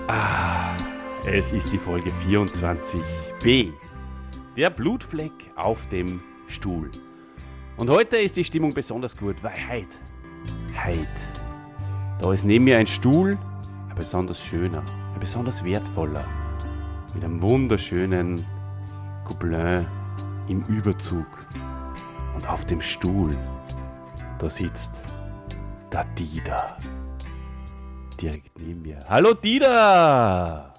Es ist die Folge 24b. Der Blutfleck auf dem Stuhl. Und heute ist die Stimmung besonders gut, weil heute, da ist neben mir ein Stuhl, ein besonders schöner, ein besonders wertvoller, mit einem wunderschönen Couplin im Überzug. Und auf dem Stuhl, da sitzt der Dieter. Direkt neben mir. Hallo Dieter!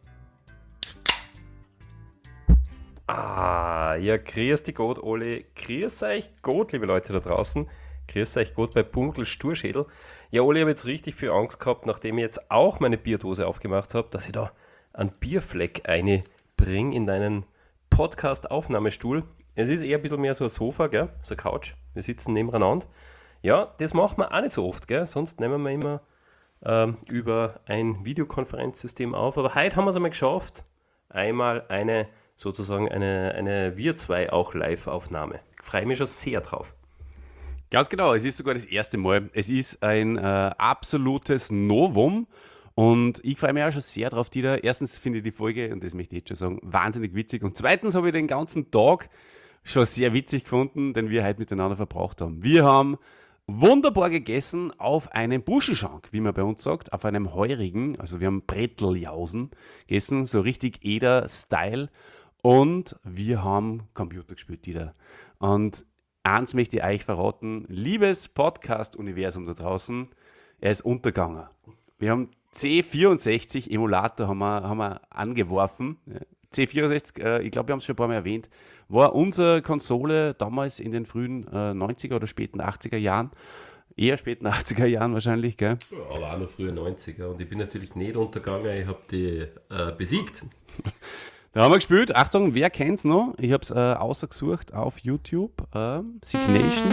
Ja, grüß dich Gott, Oli. Grüß euch Gott, liebe Leute da draußen. Grüß euch Gott bei Pumuckl Sturschädel. Ja, Oli, ich habe jetzt richtig viel Angst gehabt, nachdem ich jetzt auch meine Bierdose aufgemacht habe, dass ich da einen Bierfleck einbringe in deinen Podcast-Aufnahmestuhl. Es ist eher ein bisschen mehr so ein Sofa, gell? So eine Couch. Wir sitzen nebeneinander. Ja, das machen wir auch nicht so oft, gell? Sonst nehmen wir immer über ein Videokonferenzsystem auf. Aber heute haben wir es einmal geschafft. Einmal eine wir zwei auch Live-Aufnahme. Ich freue mich schon sehr drauf. Ganz genau, es ist sogar das erste Mal. Es ist ein absolutes Novum und ich freue mich auch schon sehr drauf, Dieter. Erstens finde ich die Folge, und das möchte ich jetzt schon sagen, wahnsinnig witzig. Und zweitens habe ich den ganzen Tag schon sehr witzig gefunden, den wir heute miteinander verbracht haben. Wir haben wunderbar gegessen auf einem Buschenschank, wie man bei uns sagt, auf einem heurigen, also wir haben Bretteljausen gegessen, so richtig Eder-Style. Und wir haben Computer gespielt wieder. Und eins möchte ich euch verraten, liebes Podcast-Universum da draußen, er ist untergegangen. Wir haben C64-Emulator haben wir angeworfen. C64, ich glaube, wir haben es schon ein paar Mal erwähnt, war unsere Konsole damals in den frühen 90er oder späten 80er Jahren. Eher späten 80er Jahren wahrscheinlich, gell? Ja, aber auch noch frühe 90er. Und ich bin natürlich nicht untergegangen, ich habe die besiegt. Da haben wir gespielt. Achtung, wer kennt's noch? Ich habe es ausgesucht auf YouTube. Signation.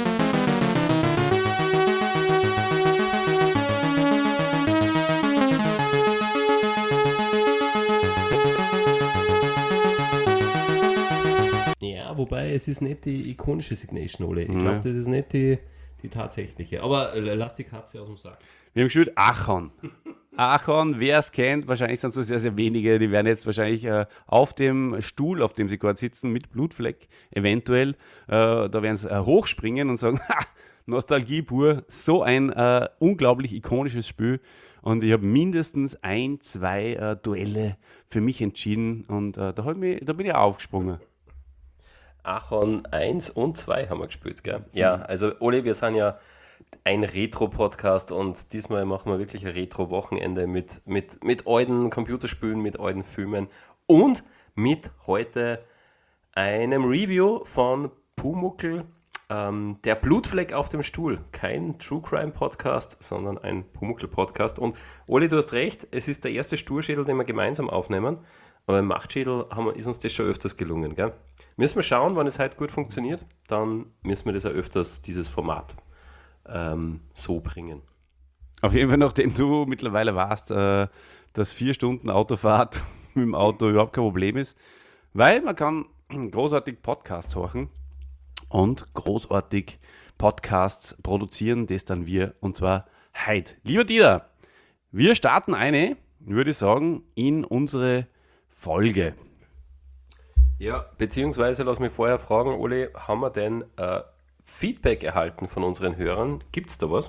Ja, wobei es ist nicht die ikonische Signation, Ole. Ich glaube, das ist nicht die tatsächliche. Aber lass die Katze aus dem Sack. Wir haben gespielt Achon. Achon, wer es kennt, wahrscheinlich sind es so sehr, sehr wenige, die werden jetzt wahrscheinlich auf dem Stuhl, auf dem sie gerade sitzen, mit Blutfleck eventuell, da werden sie hochspringen und sagen, Nostalgie pur, so ein unglaublich ikonisches Spiel. Und ich habe mindestens 2 Duelle für mich entschieden und da bin ich auch aufgesprungen. Achon 1 und 2 haben wir gespielt, gell? Ja, also Oli, wir sind ja ein Retro-Podcast und diesmal machen wir wirklich ein Retro-Wochenende mit alten Computerspielen, mit alten Filmen und mit heute einem Review von Pumuckl, der Blutfleck auf dem Stuhl. Kein True-Crime-Podcast, sondern ein Pumuckl-Podcast. Und Oli, du hast recht, es ist der erste Sturschädel, den wir gemeinsam aufnehmen. Aber im Machtschädel ist uns das schon öfters gelungen, gell? Müssen wir schauen, wann es heute gut funktioniert, dann müssen wir das auch öfters, dieses Format, so bringen. Auf jeden Fall, nachdem du mittlerweile weißt, dass 4 Stunden Autofahrt mit dem Auto überhaupt kein Problem ist, weil man kann großartig Podcasts hören und großartig Podcasts produzieren, das dann wir, und zwar heute. Lieber Dieter, wir starten würde ich sagen, in unsere Folge. Ja, beziehungsweise lass mich vorher fragen, Oli, haben wir denn Feedback erhalten von unseren Hörern? Gibt es da was?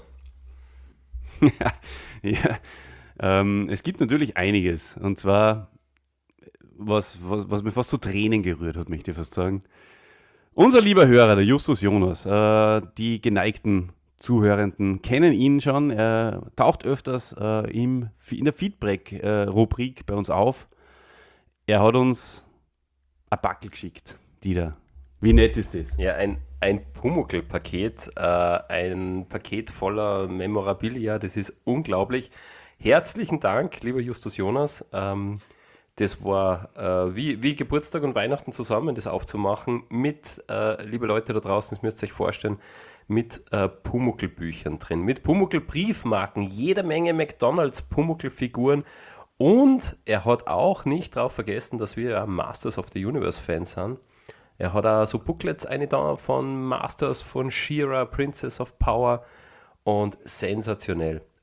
Es gibt natürlich einiges. Und zwar, was mir fast zu Tränen gerührt hat, möchte ich fast sagen. Unser lieber Hörer, der Justus Jonas, die geneigten Zuhörenden kennen ihn schon. Er taucht öfters in der Feedback-Rubrik bei uns auf. Er hat uns ein Backel geschickt, Dieter. Wie nett ist das? Ja, ein Pumuckl-Paket, ein Paket voller Memorabilia, das ist unglaublich. Herzlichen Dank, lieber Justus Jonas. Das war wie Geburtstag und Weihnachten zusammen, das aufzumachen mit, liebe Leute da draußen, das müsst ihr euch vorstellen, mit Pumuckl-Büchern drin, mit Pumuckl-Briefmarken, jede Menge McDonalds-Pumuckl-Figuren. Und er hat auch nicht darauf vergessen, dass wir ja Masters of the Universe-Fans sind. Er hat auch so Booklets da von Masters, von She-Ra, Princess of Power und sensationell.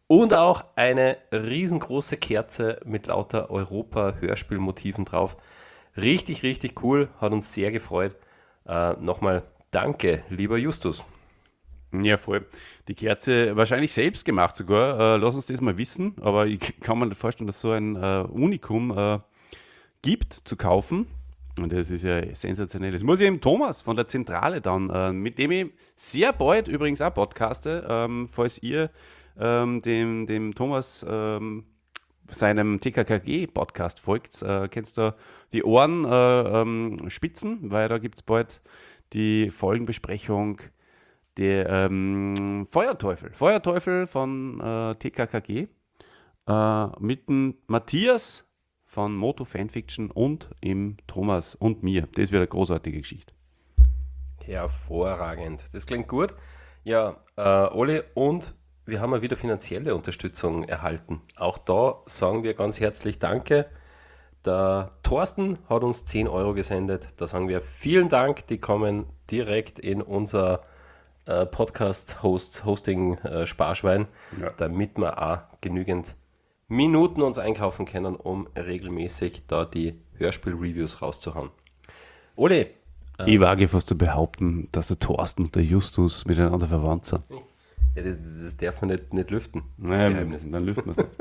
Und auch eine riesengroße Kerze mit lauter Europa-Hörspielmotiven drauf. Richtig, richtig cool, hat uns sehr gefreut. Nochmal danke, lieber Justus. Ja, voll. Die Kerze wahrscheinlich selbst gemacht sogar. Lass uns das mal wissen. Aber ich kann mir nicht vorstellen, dass so ein Unikum gibt zu kaufen. Und das ist ja sensationell. Das muss ich dem Thomas von der Zentrale dann, mit dem ich sehr bald übrigens auch podcaste, falls ihr dem Thomas seinem TKKG-Podcast folgt, kennst du die Ohren spitzen, weil da gibt es bald die Folgenbesprechung der Feuerteufel von TKKG mit dem Matthias von Moto Fanfiction und im Thomas und mir. Das wird eine großartige Geschichte. Hervorragend. Das klingt gut. Ja, Ole, und wir haben ja wieder finanzielle Unterstützung erhalten. Auch da sagen wir ganz herzlich Danke. Der Thorsten hat uns 10 Euro gesendet. Da sagen wir vielen Dank. Die kommen direkt in unser Podcast-Hosting-Sparschwein, damit wir auch genügend Minuten uns einkaufen können, um regelmäßig da die Hörspiel-Reviews rauszuhauen. Ole. Ich wage fast zu behaupten, dass der Thorsten und der Justus miteinander verwandt sind. Ja, das darf man nicht lüften. Das Geheimnis. Dann lüften wir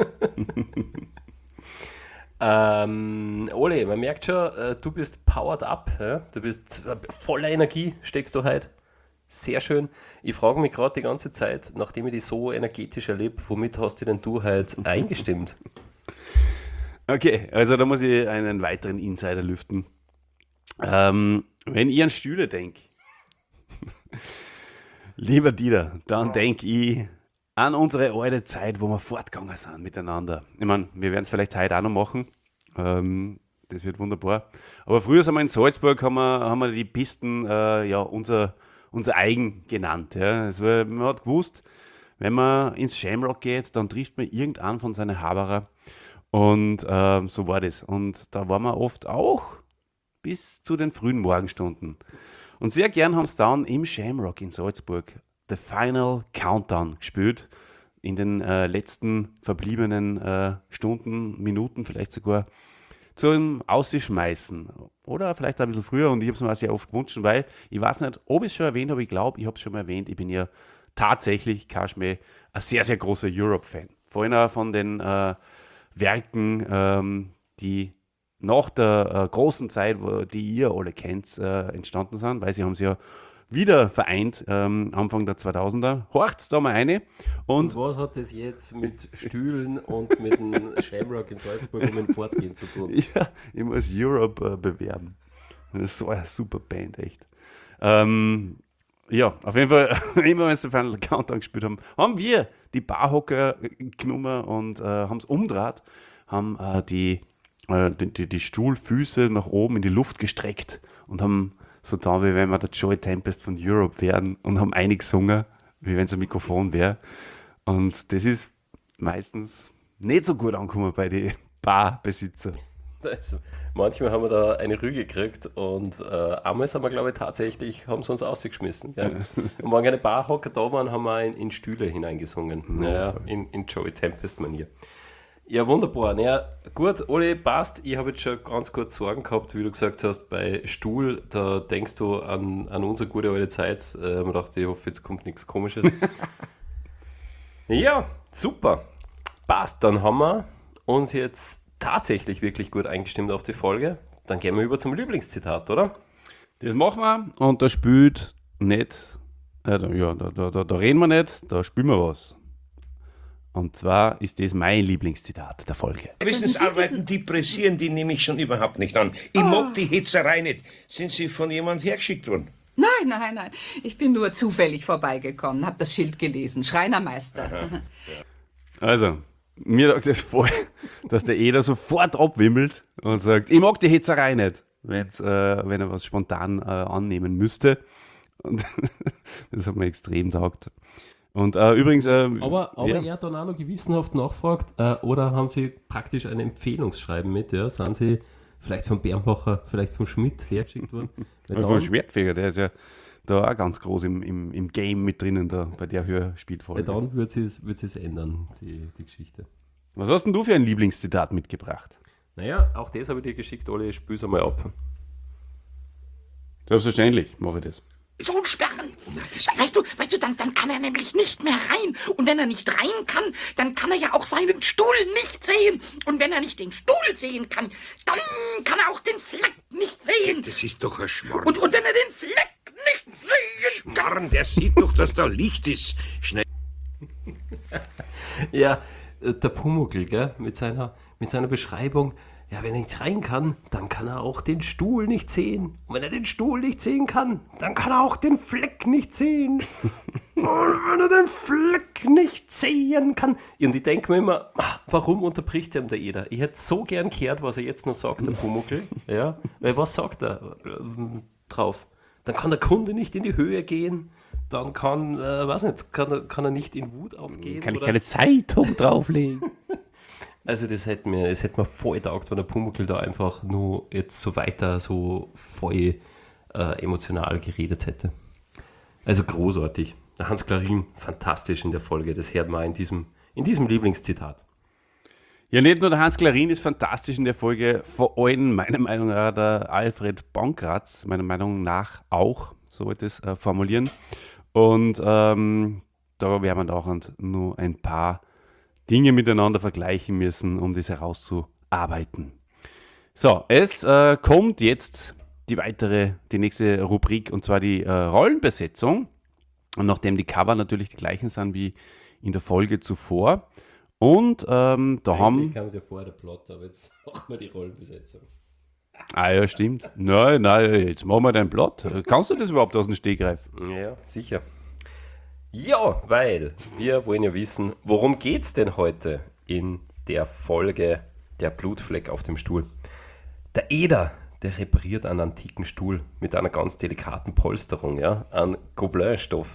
es nicht. Ole, man merkt schon, du bist powered up. Ja? Du bist voller Energie, steckst du heute. Sehr schön. Ich frage mich gerade die ganze Zeit, nachdem ich dich so energetisch erlebe, womit hast du denn du heute eingestimmt? Okay, also da muss ich einen weiteren Insider lüften. Wenn ich an Stühle denke, lieber Dieter, dann denke ich an unsere alte Zeit, wo wir fortgegangen sind miteinander. Ich meine, wir werden es vielleicht heute auch noch machen. Das wird wunderbar. Aber früher sind wir in Salzburg, haben wir die Pisten, unser eigen genannt. Ja. Man hat gewusst, wenn man ins Shamrock geht, dann trifft man irgendeinen von seinen Haberer. Und so war das. Und da waren wir oft auch bis zu den frühen Morgenstunden. Und sehr gern haben sie dann im Shamrock in Salzburg The Final Countdown gespielt. In den letzten verbliebenen Stunden, Minuten vielleicht sogar zum Ausschmeißen. Oder vielleicht ein bisschen früher, und ich habe es mir auch sehr oft gewünscht, weil ich weiß nicht, ob ich es schon erwähnt habe, ich glaube, ich habe es schon mal erwähnt, ich bin ja tatsächlich, Kaschmeh, ein sehr, sehr großer Europe-Fan. Vor allem auch von den Werken, die nach der großen Zeit, die ihr alle kennt, entstanden sind, weil sie haben sie ja wieder vereint, Anfang der 2000er. Horcht's da mal eine. Und was hat das jetzt mit Stühlen und mit dem Shamrock in Salzburg und mit dem Fortgehen zu tun? Ja, ich muss Europe bewerben. Das ist so eine super Band, echt. Ja, auf jeden Fall, immer wenn sie den Final Countdown gespielt haben wir die Barhocker genommen und haben es umgedreht, haben die Stuhlfüße nach oben in die Luft gestreckt und haben so da, wie wenn wir der Joey Tempest von Europe wären, und haben eingesungen, wie wenn es ein Mikrofon wäre. Und das ist meistens nicht so gut angekommen bei den Barbesitzern. Also, manchmal haben wir da eine Rüge gekriegt und einmal sind wir, glaube ich, tatsächlich, haben sie uns ausgeschmissen. Ja. Und wenn keine Barhocker da waren, haben wir in Stühle hineingesungen. Ja, in Joey Tempest-Manier. Ja, wunderbar. Naja, gut, Oli, passt. Ich habe jetzt schon ganz kurz Sorgen gehabt, wie du gesagt hast, bei Stuhl, da denkst du an unsere gute alte Zeit. Ich habe mir gedacht, ich hoffe, jetzt kommt nichts Komisches. Ja, super. Passt, dann haben wir uns jetzt tatsächlich wirklich gut eingestimmt auf die Folge. Dann gehen wir über zum Lieblingszitat, oder? Das machen wir, und da spielt nicht, da reden wir nicht, da spielen wir was. Und zwar ist das mein Lieblingszitat der Folge. Wissensarbeiten, die pressieren die nehme ich schon überhaupt nicht an. Ich mag die Hetzerei nicht. Sind Sie von jemand hergeschickt worden? Nein. Ich bin nur zufällig vorbeigekommen, habe das Schild gelesen. Schreinermeister. Also, mir sagt es voll, dass der Eder sofort abwimmelt und sagt, ich mag die Hetzerei nicht, wenn er was spontan annehmen müsste. Und das hat mir extrem taugt. Und übrigens... aber er dann auch noch gewissenhaft nachfragt, oder haben Sie praktisch ein Empfehlungsschreiben mit? Ja? Sind Sie vielleicht vom Bernbacher, vielleicht vom Schmidt hergeschickt worden? Vom Schwertfeger, der ist ja da auch ganz groß im Game mit drinnen, da bei der Hörspielfolge. Ja, dann wird sie es ändern, die Geschichte. Was hast denn du für ein Lieblingszitat mitgebracht? Naja, auch das habe ich dir geschickt, Oli, spül's einmal ab. Selbstverständlich mache ich das. So sperren. Weißt du, dann kann er nämlich nicht mehr rein. Und wenn er nicht rein kann, dann kann er ja auch seinen Stuhl nicht sehen. Und wenn er nicht den Stuhl sehen kann, dann kann er auch den Fleck nicht sehen. Das ist doch ein Schmarrn. Und wenn er den Fleck nicht sehen kann... Schmarrn, der sieht doch, dass da Licht ist. Schnell. Ja, der Pumuckl, gell, mit seiner Beschreibung, ja, wenn er nicht rein kann, dann kann er auch den Stuhl nicht sehen. Und wenn er den Stuhl nicht sehen kann, dann kann er auch den Fleck nicht sehen. Und wenn er den Fleck nicht sehen kann. Und ich denke mir immer, warum unterbricht er der Eder? Ich hätte so gern gehört, was er jetzt noch sagt, der Pumuckl. Ja, weil was sagt er drauf? Dann kann der Kunde nicht in die Höhe gehen. Dann kann er nicht in Wut aufgehen. Kann ich keine Zeitung drauflegen? Also das hätte mir voll getaugt, wenn der Pumuckl da einfach nur jetzt so weiter so voll emotional geredet hätte. Also großartig. Der Hans Klarin, fantastisch in der Folge. Das hört man in diesem Lieblingszitat. Ja, nicht nur der Hans Klarin ist fantastisch in der Folge, vor allem meiner Meinung nach der Alfred Bonkratz, meiner Meinung nach auch, so wollte ich es formulieren. Und da werden wir auch nur ein paar Dinge miteinander vergleichen müssen, um das herauszuarbeiten. So, es kommt jetzt die nächste Rubrik, und zwar die Rollenbesetzung. Und nachdem die Cover natürlich die gleichen sind wie in der Folge zuvor. Und haben... Eigentlich kam der vorher der Plot, aber jetzt machen wir die Rollenbesetzung. Ah ja, stimmt. Nein, jetzt machen wir den Plot. Kannst du das überhaupt aus dem Stegreif? Ja, sicher. Ja, weil wir wollen ja wissen, worum geht's denn heute in der Folge Der Blutfleck auf dem Stuhl? Der Eder, der repariert einen antiken Stuhl mit einer ganz delikaten Polsterung, ja, an Gobelin-Stoff.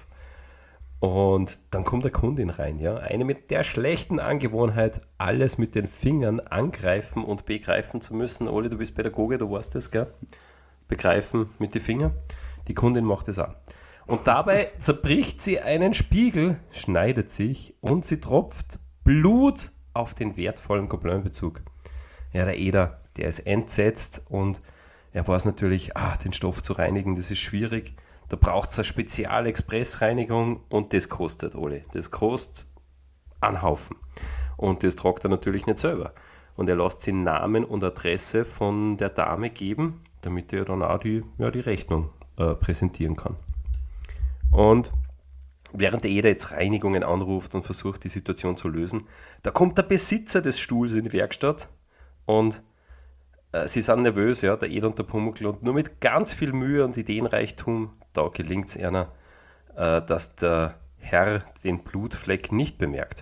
Und dann kommt eine Kundin rein, ja, eine mit der schlechten Angewohnheit, alles mit den Fingern angreifen und begreifen zu müssen. Oli, du bist Pädagoge, du weißt das, gell? Begreifen mit den Fingern. Die Kundin macht es an. Und dabei zerbricht sie einen Spiegel, schneidet sich und sie tropft Blut auf den wertvollen Gobelin-Bezug. Ja, der Eder, der ist entsetzt und er weiß natürlich, den Stoff zu reinigen, das ist schwierig. Da braucht es eine Spezial-Express-Reinigung und das kostet, Oli. Das kostet einen Haufen. Und das tragt er natürlich nicht selber. Und er lässt sich Namen und Adresse von der Dame geben, damit er dann auch die Rechnung präsentieren kann. Und während der Eder jetzt Reinigungen anruft und versucht, die Situation zu lösen, da kommt der Besitzer des Stuhls in die Werkstatt und sie sind nervös, ja, der Eder und der Pumuckl, und nur mit ganz viel Mühe und Ideenreichtum, da gelingt es einer, dass der Herr den Blutfleck nicht bemerkt.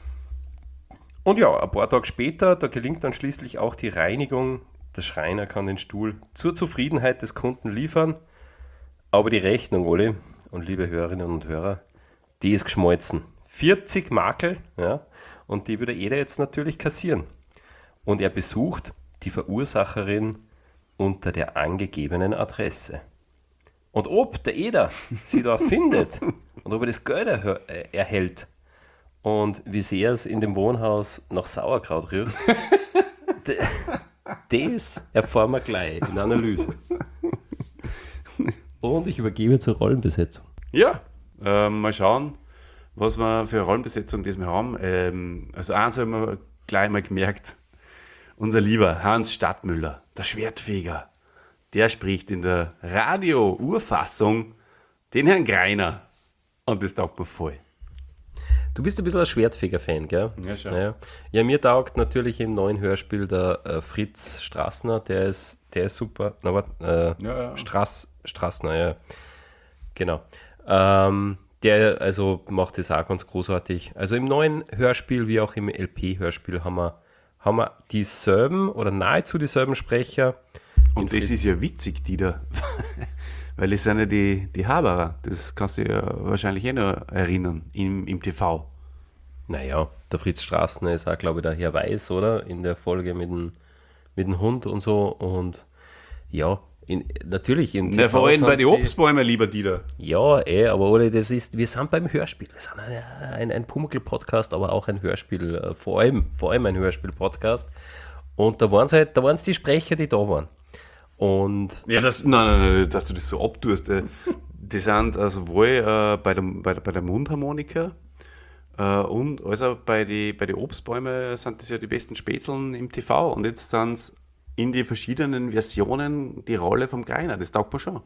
Und ja, ein paar Tage später, da gelingt dann schließlich auch die Reinigung. Der Schreiner kann den Stuhl zur Zufriedenheit des Kunden liefern, aber die Rechnung, Oli, und liebe Hörerinnen und Hörer, die ist geschmolzen. 40 Makel, ja, und die würde Eder jetzt natürlich kassieren. Und er besucht die Verursacherin unter der angegebenen Adresse. Und ob der Eder sie da findet und ob er das Geld erhält und wie sehr es in dem Wohnhaus nach Sauerkraut riecht, das erfahren wir gleich in der Analyse. Und ich übergebe zur Rollenbesetzung. Ja, mal schauen, was wir für eine Rollenbesetzung diesmal haben. Also eins haben wir gleich mal gemerkt, unser lieber Hans Stadtmüller, der Schwertfeger, der spricht in der Radio-Urfassung den Herrn Greiner. Und das taugt mir voll. Du bist ein bisschen ein Schwertfeger-Fan, gell? Ja, schon. Ja, mir taugt natürlich im neuen Hörspiel der Fritz Strassner, der ist super. Na, warte, Ja. Strassner, ja. Genau. Der also macht das auch ganz großartig. Also im neuen Hörspiel wie auch im LP-Hörspiel haben wir dieselben oder nahezu dieselben Sprecher. Und das ist ja witzig, die da. Weil es sind ja die Haberer. Das kannst du ja wahrscheinlich noch erinnern im TV. Naja, der Fritz Strassner ist auch, glaube ich, der Herr Weiß, oder? In der Folge mit dem Hund und so. Und ja, Natürlich im Na, vor allem sind bei den die- Obstbäumen, lieber Dieter. Ja, aber Ole, wir sind beim Hörspiel. Wir sind ein Pumuckl-Podcast, aber auch ein Hörspiel, vor allem ein Hörspiel-Podcast. Und da waren es die Sprecher, die da waren. Und Ja, nein, dass du das so abtust. Die sind sowohl bei der Mundharmonika und also bei den Obstbäumen sind das ja die besten Spätzeln im TV. Und jetzt sind es in die verschiedenen Versionen die Rolle vom Greiner. Das taugt mir schon.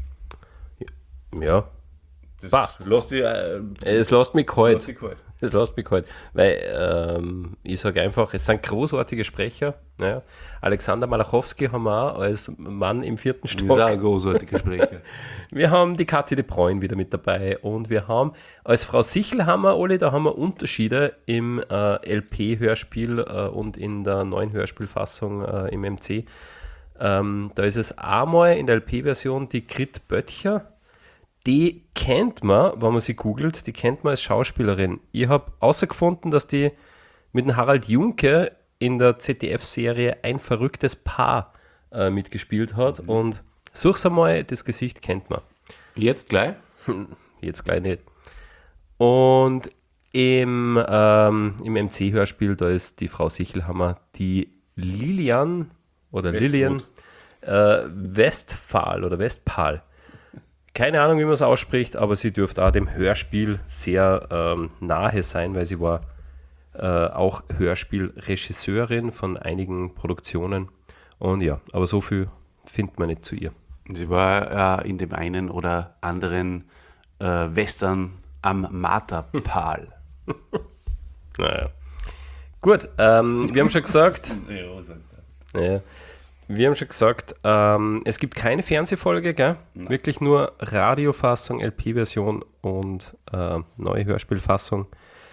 ja, passt. Lass dich, Es lässt mich kalt. kalt. Es lässt mich kalt. Weil ich sage einfach, es sind großartige Sprecher. Ja. Alexander Malachowski haben wir auch als Mann im 4. Das ist Stock. auch ein großartiger Sprecher. Wir haben die Kathi de Bruyne wieder mit dabei und wir haben als Frau Sichelhammer, Oli, da haben wir Unterschiede im LP-Hörspiel und in der neuen Hörspielfassung im MC. Da ist es einmal in der LP-Version die Grit Böttcher. Die kennt man, wenn man sie googelt, die kennt man als Schauspielerin. Ich habe herausgefunden, dass die mit dem Harald Junke in der ZDF-Serie Ein verrücktes Paar mitgespielt hat und such's einmal, das Gesicht kennt man. Jetzt gleich? Jetzt gleich nicht. Und im MC-Hörspiel, da ist die Frau Sichelhammer die Lilian oder Lilian Westphal oder Westphal. Keine Ahnung, wie man es ausspricht, aber sie dürfte auch dem Hörspiel sehr nahe sein, weil sie war auch Hörspielregisseurin von einigen Produktionen. Und ja, aber so viel findet man nicht zu ihr. Sie war in dem einen oder anderen Western am Matterpal. Naja. Gut, wir haben schon gesagt, ja, wir haben schon gesagt, es gibt keine Fernsehfolge, gell? Wirklich nur Radiofassung, LP-Version und neue Hörspielfassung.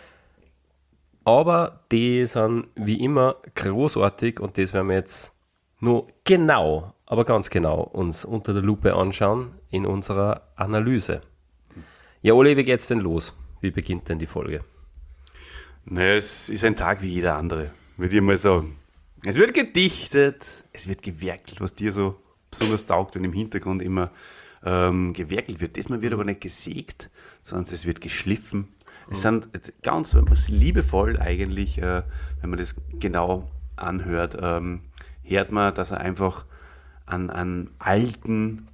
Aber die sind wie immer großartig und das werden wir jetzt nur genau, aber ganz genau uns unter der Lupe anschauen in unserer Analyse. Ja, Oli, wie geht's denn los? Wie beginnt denn die Folge? Naja, es ist ein Tag wie jeder andere, würde ich mal sagen. Es wird gedichtet, es wird gewerkelt, was dir so besonders taugt, wenn im Hintergrund immer gewerkelt wird. Diesmal wird aber nicht gesägt, sondern es wird geschliffen. Es sind ganz, wenn man es liebevoll eigentlich, wenn man das genau anhört, hört man, dass er einfach an alten,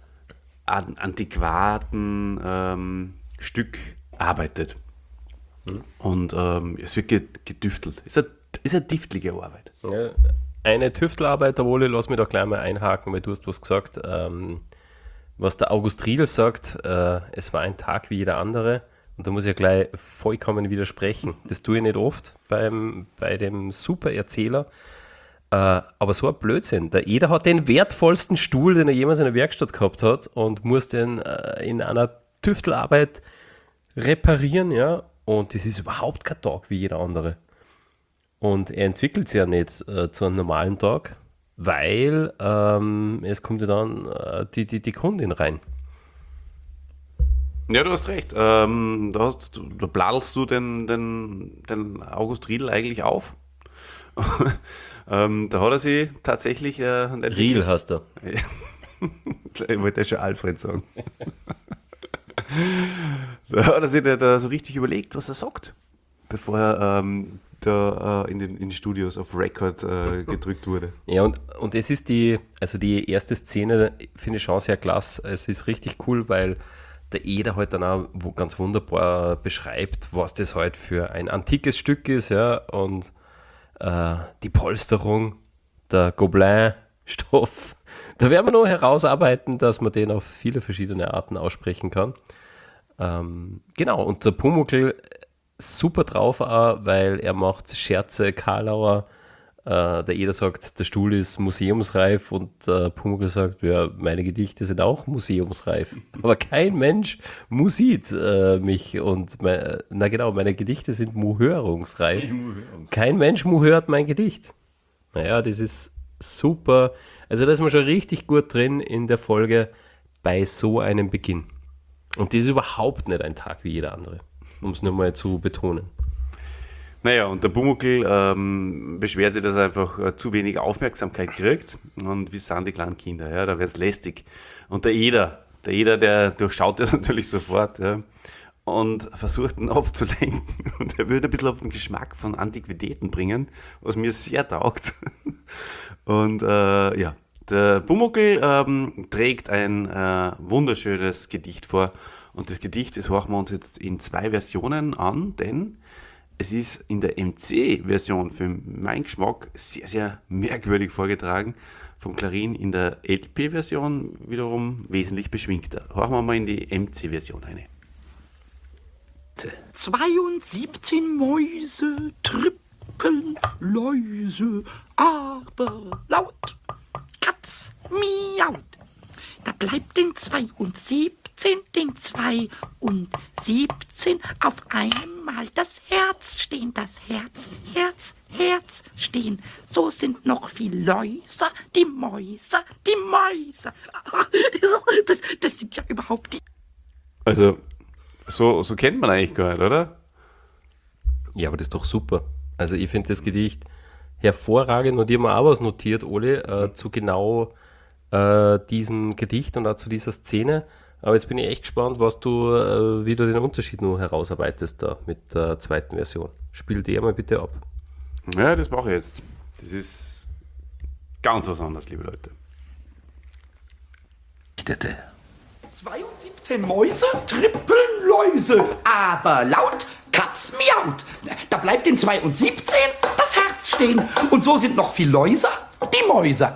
antiquaten Stück arbeitet. Und es wird gedüftelt. Es ist eine düftliche Arbeit. Ja, eine Tüftelarbeit, Ole, lass mich da gleich mal einhaken, weil du hast was gesagt. Was der August Riedel sagt, es war ein Tag wie jeder andere. Und da muss ich ja gleich vollkommen widersprechen. Das tue ich nicht oft bei dem Super-Erzähler. Aber so ein Blödsinn. Der Eder hat den wertvollsten Stuhl, den er jemals in der Werkstatt gehabt hat und muss den in einer Tüftelarbeit reparieren, ja. Und das ist überhaupt kein Tag wie jeder andere. Und er entwickelt sich ja nicht zu einem normalen Tag, weil es kommt ja dann die Kundin rein. Ja, du hast recht. Da pladelst du den August Riedel eigentlich auf. Da hat er sich tatsächlich... Riedel hast du. Ich wollte ja schon Alfred sagen. Da hat er sich da so richtig überlegt, was er sagt, bevor er in den Studios auf Record gedrückt wurde. Ja, und es ist die erste Szene, finde ich schon sehr klasse. Es ist richtig cool, weil der Eder halt dann auch ganz wunderbar beschreibt, was das halt für ein antikes Stück ist, ja, und die Polsterung, der Gobelin-Stoff, da werden wir noch herausarbeiten, dass man den auf viele verschiedene Arten aussprechen kann. Genau, und der Pumuckl super drauf auch, weil er macht Scherze, Karlauer, der Eder sagt, der Stuhl ist museumsreif und der Pumuckl sagt, ja, meine Gedichte sind auch museumsreif. Aber kein Mensch musiert mich und meine Gedichte sind muhörungsreif. Kein Mensch muhört mein Gedicht. Naja, das ist super. Also da ist man schon richtig gut drin in der Folge bei so einem Beginn. Und das ist überhaupt nicht ein Tag wie jeder andere, um es nur mal zu betonen. Naja, und der Pumuckl beschwert sich, dass er einfach zu wenig Aufmerksamkeit kriegt. Und wie sind die kleinen Kinder? Ja, da wird es lästig. Und der Eder, der durchschaut das natürlich sofort, ja, und versucht ihn abzulenken. Und er will ein bisschen auf den Geschmack von Antiquitäten bringen, was mir sehr taugt. Und ja, der Pumuckl trägt ein wunderschönes Gedicht vor. Und das Gedicht, das hören wir uns jetzt in 2 Versionen an, denn es ist in der MC-Version für meinen Geschmack sehr, sehr merkwürdig vorgetragen. Vom Clarin in der LP-Version wiederum wesentlich beschwingter. Hören wir mal in die MC-Version rein. 72 Mäuse trippeln Läuse, aber laut. Katz miaut. Da bleibt den 72 auf einmal das Herz stehen, das Herz stehen. So sind noch viel Läuser, die Mäuse. Ach, das sind ja überhaupt die... Also, so kennt man eigentlich gar nicht, oder? Ja, aber das ist doch super. Also ich finde das Gedicht hervorragend und ich habe mir auch was notiert, Ole, zu genau diesem Gedicht und auch zu dieser Szene. Aber jetzt bin ich echt gespannt, wie du den Unterschied noch herausarbeitest da mit der zweiten Version. Spiel die mal bitte ab. Ja, das mache ich jetzt. Das ist ganz was anderes, liebe Leute. 72 Mäuse trippeln Läuse, aber laut, Katz miaut. Da bleibt den 72 das Herz stehen. Und so sind noch viel Läuser, die Mäuse.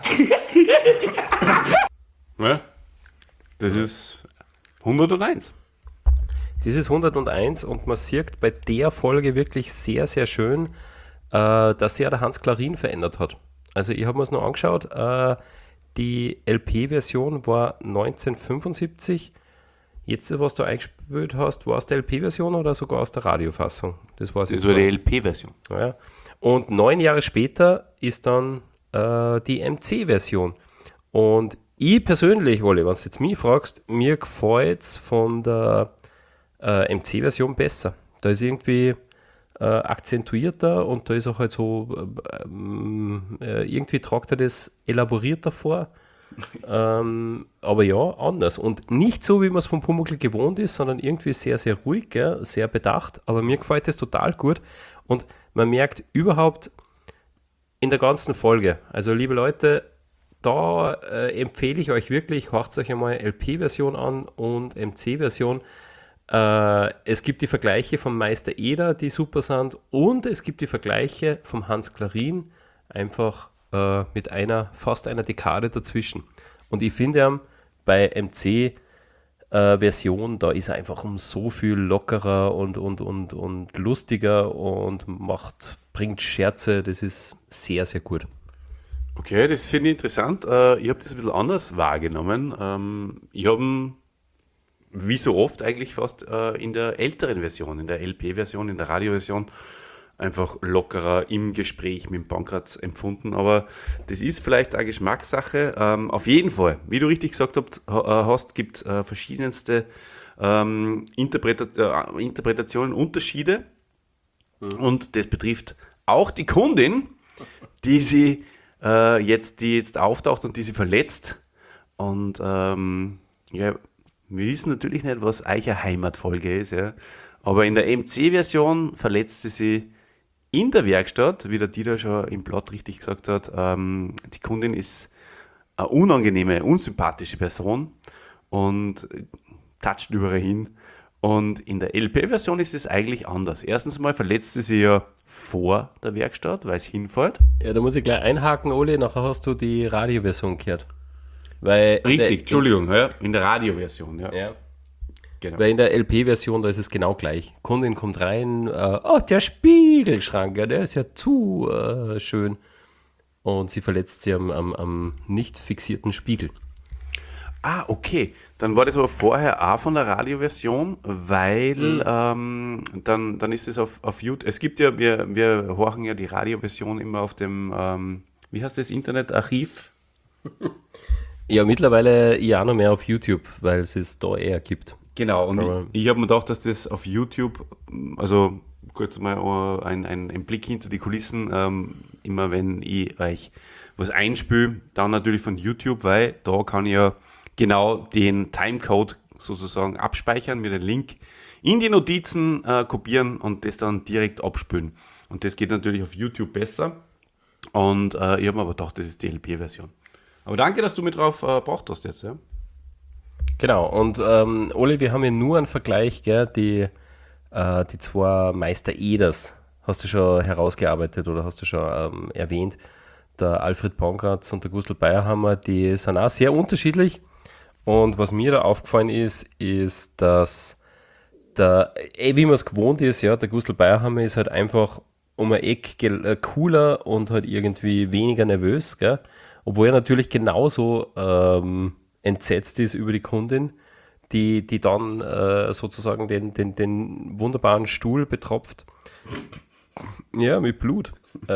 Ja, das ist 101. Das ist 101 und man sieht bei der Folge wirklich sehr, sehr schön, dass sich ja der Hans Clarin verändert hat. Also ich habe mir es noch angeschaut, die LP-Version war 1975. Jetzt, was du eingespielt hast, war es der LP-Version oder sogar aus der Radiofassung? Das war die LP-Version. Ja. Und 9 Jahre später ist dann die MC-Version. Und ich persönlich, Ole, wenn du jetzt mich fragst, mir gefällt es von der MC-Version besser. Da ist irgendwie akzentuierter und da ist auch halt so, irgendwie tragt er das elaborierter vor. Aber ja, anders. Und nicht so, wie man es vom Pumuckl gewohnt ist, sondern irgendwie sehr, sehr ruhig, gell? Sehr bedacht. Aber mir gefällt das total gut. Und man merkt überhaupt in der ganzen Folge, also liebe Leute, da empfehle ich euch wirklich, hört euch einmal LP-Version an und MC-Version. Es gibt die Vergleiche vom Meister Eder, die super sind, und es gibt die Vergleiche vom Hans Clarin, einfach mit fast einer Dekade dazwischen. Und ich finde, bei MC-Version, da ist er einfach um so viel lockerer und lustiger und bringt Scherze, das ist sehr, sehr gut. Okay, das finde ich interessant. Ich habe das ein bisschen anders wahrgenommen. Ich habe wie so oft eigentlich fast in der älteren Version, in der LP-Version, in der Radioversion, einfach lockerer im Gespräch mit dem Pankraz empfunden. Aber das ist vielleicht eine Geschmackssache. Auf jeden Fall, wie du richtig gesagt hast, gibt es verschiedenste Interpretationen, Unterschiede. Und das betrifft auch die Kundin, die jetzt auftaucht und die sie verletzt. Und ja, wir wissen natürlich nicht, was Eicher Heimatfolge ist, ja. Aber in der MC-Version verletzt sie sie in der Werkstatt, wie der Dieter schon im Plot richtig gesagt hat. Die Kundin ist eine unangenehme, unsympathische Person und toucht überall hin. Und in der LP-Version ist es eigentlich anders. Erstens mal verletzt sie sich ja vor der Werkstatt, weil es hinfällt. Ja, da muss ich gleich einhaken, Ole, nachher hast du die Radioversion gehört. Weil Richtig, Entschuldigung, ja, in der Radioversion, ja. Ja. Genau. Weil in der LP-Version, da ist es genau gleich. Kundin kommt rein, der Spiegelschrank, ja, der ist ja zu schön. Und sie verletzt sie am nicht fixierten Spiegel. Ah, okay. Dann war das aber vorher auch von der Radioversion, weil dann ist es auf YouTube. Es gibt ja, wir horchen ja die Radioversion immer auf dem, wie heißt das, Internetarchiv? Ja, mittlerweile ja noch mehr auf YouTube, weil es da eher gibt. Genau, und Aber- ich habe mir gedacht, dass das auf YouTube, also kurz mal ein Blick hinter die Kulissen, immer wenn ich euch was einspüle, dann natürlich von YouTube, weil da kann ich ja genau den Timecode sozusagen abspeichern, mit einem Link in die Notizen kopieren und das dann direkt abspülen. Und das geht natürlich auf YouTube besser. Und ich habe mir aber gedacht, das ist die LP-Version. Aber danke, dass du mich drauf gebracht hast jetzt, ja. Genau, und Oli, wir haben ja nur einen Vergleich, gell? Die zwei Meister Eders hast du schon herausgearbeitet oder hast du schon erwähnt. Der Alfred Pongratz und der Gustl Bayerhammer, die sind auch sehr unterschiedlich. Und was mir da aufgefallen ist, dass wie man es gewohnt ist, ja, der Gustl Bayerhammer ist halt einfach um ein Eck cooler und halt irgendwie weniger nervös, gell? Obwohl er natürlich genauso entsetzt ist über die Kundin, die dann sozusagen den wunderbaren Stuhl betropft. Ja, mit Blut.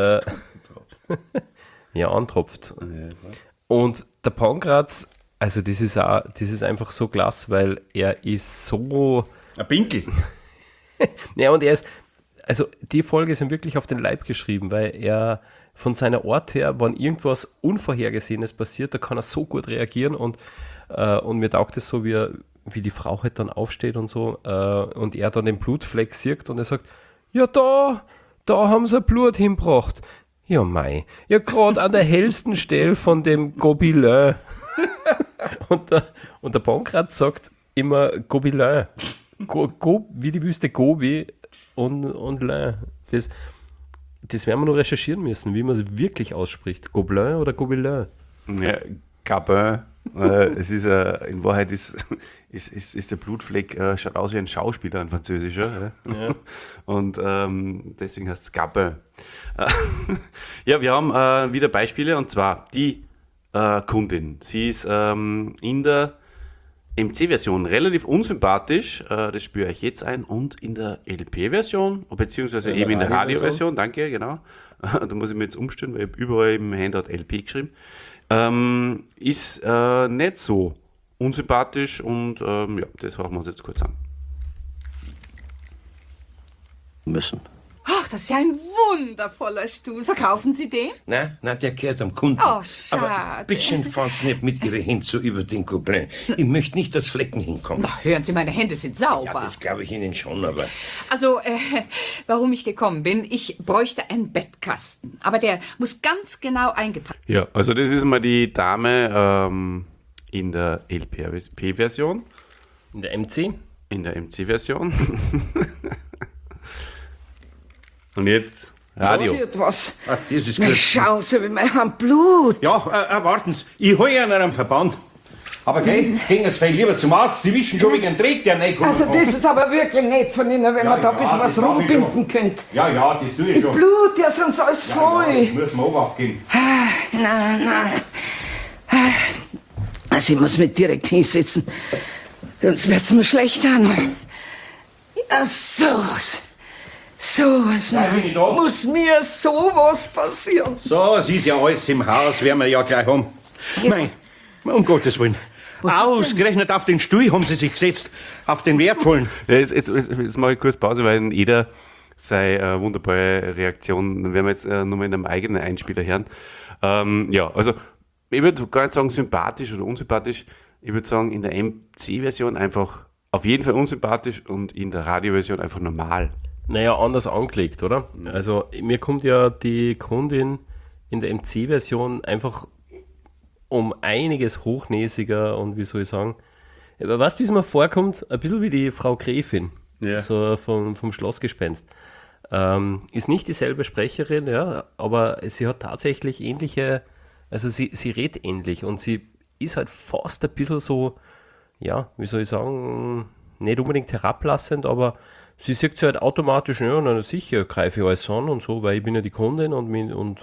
Ja, antropft. Und der Pongratz, also das ist einfach so klasse, weil er ist so... Ein Pinkel. Ja, und er ist, also die Folge ist ihm wirklich auf den Leib geschrieben, weil er von seiner Art her, wenn irgendwas Unvorhergesehenes passiert, da kann er so gut reagieren und mir taugt es so, wie die Frau halt dann aufsteht und so und er dann den Blutfleck sieht und er sagt, ja da haben sie Blut hingebracht. Ja mei, ja gerade an der hellsten Stelle von dem Gobelin. und der Pongratz sagt immer Gobelin. Wie die Wüste Gobi und Lin. Das werden wir noch recherchieren müssen, wie man es wirklich ausspricht. Gobelin oder Gobelin? Ja, Gabin. Es ist in Wahrheit ist der Blutfleck, schaut aus wie ein Schauspieler, ein französischer. Ja. Und deswegen heißt es Gabin. Ja, wir haben wieder Beispiele, und zwar die Kundin. Sie ist in der MC-Version relativ unsympathisch, das spüre ich jetzt ein, und in der LP-Version, beziehungsweise eben in der Radio-Version, danke, genau. Da muss ich mir jetzt umstellen, weil ich habe überall im Handout LP geschrieben. Ist nicht so unsympathisch, und ja, das hören wir uns jetzt kurz an. Müssen. Ach, das ist ja ein wundervoller Stuhl. Verkaufen Sie den? Na, der gehört am Kunden. Oh, schade. Aber bitte fahren Sie nicht mit Ihren Händen so über den Gobelin. Ich möchte nicht, dass Flecken hinkommen. Na, hören Sie, meine Hände sind sauber. Ja, das glaube ich Ihnen schon, aber... Also, warum ich gekommen bin, ich bräuchte einen Bettkasten. Aber der muss ganz genau eingepackt. Ja, also das ist mal die Dame in der LP-Version. In der MC? In der MC-Version. Und jetzt Radio. Passiert was. Ach, das ist Na, gut. schauen Sie, wie mein Hand Blut. Ja, warten Sie. Ich hole Ihnen einen Verband. Aber gehen Sie viel lieber zum Arzt. Sie wissen schon wegen dem Dreck, der nicht kommt. Also das ist aber wirklich nett von Ihnen, wenn man da ein bisschen was rumbinden könnte. Ja, das tue ich schon. Blut, ja, sonst alles voll. muss man auch gehen. Nein. Also ich muss mich direkt hinsetzen, sonst wird's mir schlecht an. Ja, sowas, bin ich da. muss mir sowas passieren. So, es ist ja alles im Haus, werden wir ja gleich haben. Nein, um Gottes Willen. Ausgerechnet auf den Stuhl haben Sie sich gesetzt, auf den wertvollen. Ja, jetzt mache ich kurz Pause, weil jeder seine wunderbare Reaktion, werden wir jetzt nochmal in einem eigenen Einspieler hören. Ja, also ich würde gar nicht sagen sympathisch oder unsympathisch, ich würde sagen in der MC-Version einfach auf jeden Fall unsympathisch und in der Radio-Version einfach normal. Naja, anders angelegt, oder? Also mir kommt ja die Kundin in der MC-Version einfach um einiges hochnäsiger und wie soll ich sagen, weißt du, wie es mir vorkommt? Ein bisschen wie die Frau Gräfin, Ja. so vom Schlossgespenst. Ist nicht dieselbe Sprecherin, ja, aber sie hat tatsächlich ähnliche, also sie redet ähnlich und sie ist halt fast ein bisschen so, ja, wie soll ich sagen, nicht unbedingt herablassend, aber sie sagt halt automatisch, ja, na sicher, greife ich alles an und so, weil ich bin ja die Kundin und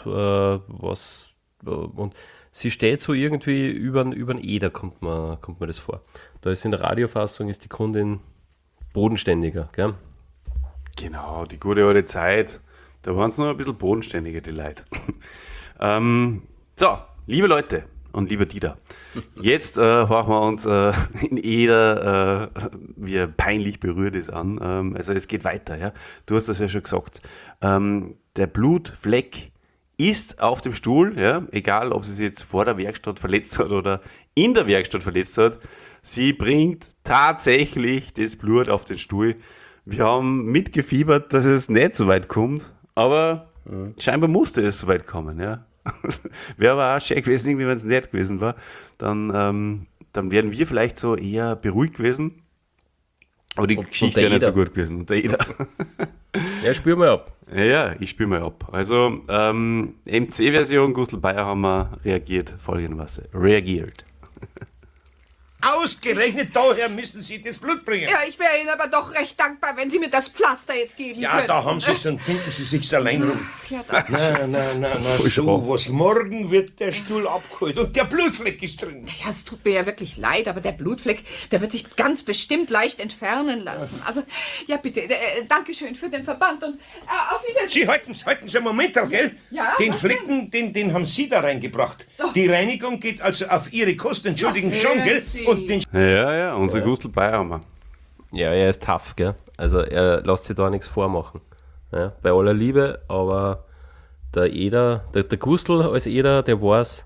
sie steht so irgendwie über den Eder, kommt mir das vor. Da ist in der Radiofassung ist die Kundin bodenständiger, gell? Genau, die gute alte Zeit, da waren es noch ein bisschen bodenständiger, die Leute. So, liebe Leute, und lieber Dieter, jetzt horchen wir uns in Eder, wie er peinlich berührt ist, an. Also es geht weiter, ja. Du hast das ja schon gesagt. Der Blutfleck ist auf dem Stuhl, ja, egal ob sie sich jetzt vor der Werkstatt verletzt hat oder in der Werkstatt verletzt hat. Sie bringt tatsächlich das Blut auf den Stuhl. Wir haben mitgefiebert, dass es nicht so weit kommt, aber scheinbar musste es so weit kommen, ja. Wäre aber auch schön gewesen, wenn es nicht gewesen war. Dann wären wir vielleicht so eher beruhigt gewesen. Aber die Geschichte wäre nicht so gut gewesen. Und der Eder. Ja, spür mal ab. Ja, ich spiele mal ab. Also, MC-Version, Gustl Bayer haben wir folgendermaßen reagiert. Ausgerechnet daher müssen Sie das Blut bringen. Ja, ich wäre Ihnen aber doch recht dankbar, wenn Sie mir das Pflaster jetzt geben Ja, können. da haben Sie es und binden Sie sich's allein rum. Ja, danke. Na, so was. Morgen wird der Stuhl abgeholt und der Blutfleck ist drin. Ja, es tut mir ja wirklich leid, aber der Blutfleck, der wird sich ganz bestimmt leicht entfernen lassen. Also, ja bitte, Dankeschön für den Verband und auf Wiedersehen. Sie halten Sie einen Moment, gell? Ja, den was Flecken, den haben Sie da reingebracht. Doch. Die Reinigung geht also auf Ihre Kosten, entschuldigen Ach, schon, hören gell? Sie. Und den Ja, unser Gustl Bayer haben wir. Ja, er ist tough, gell? Also er lässt sich da nichts vormachen. Ja, bei aller Liebe, aber der Eder, der Gustl als Eder, der weiß,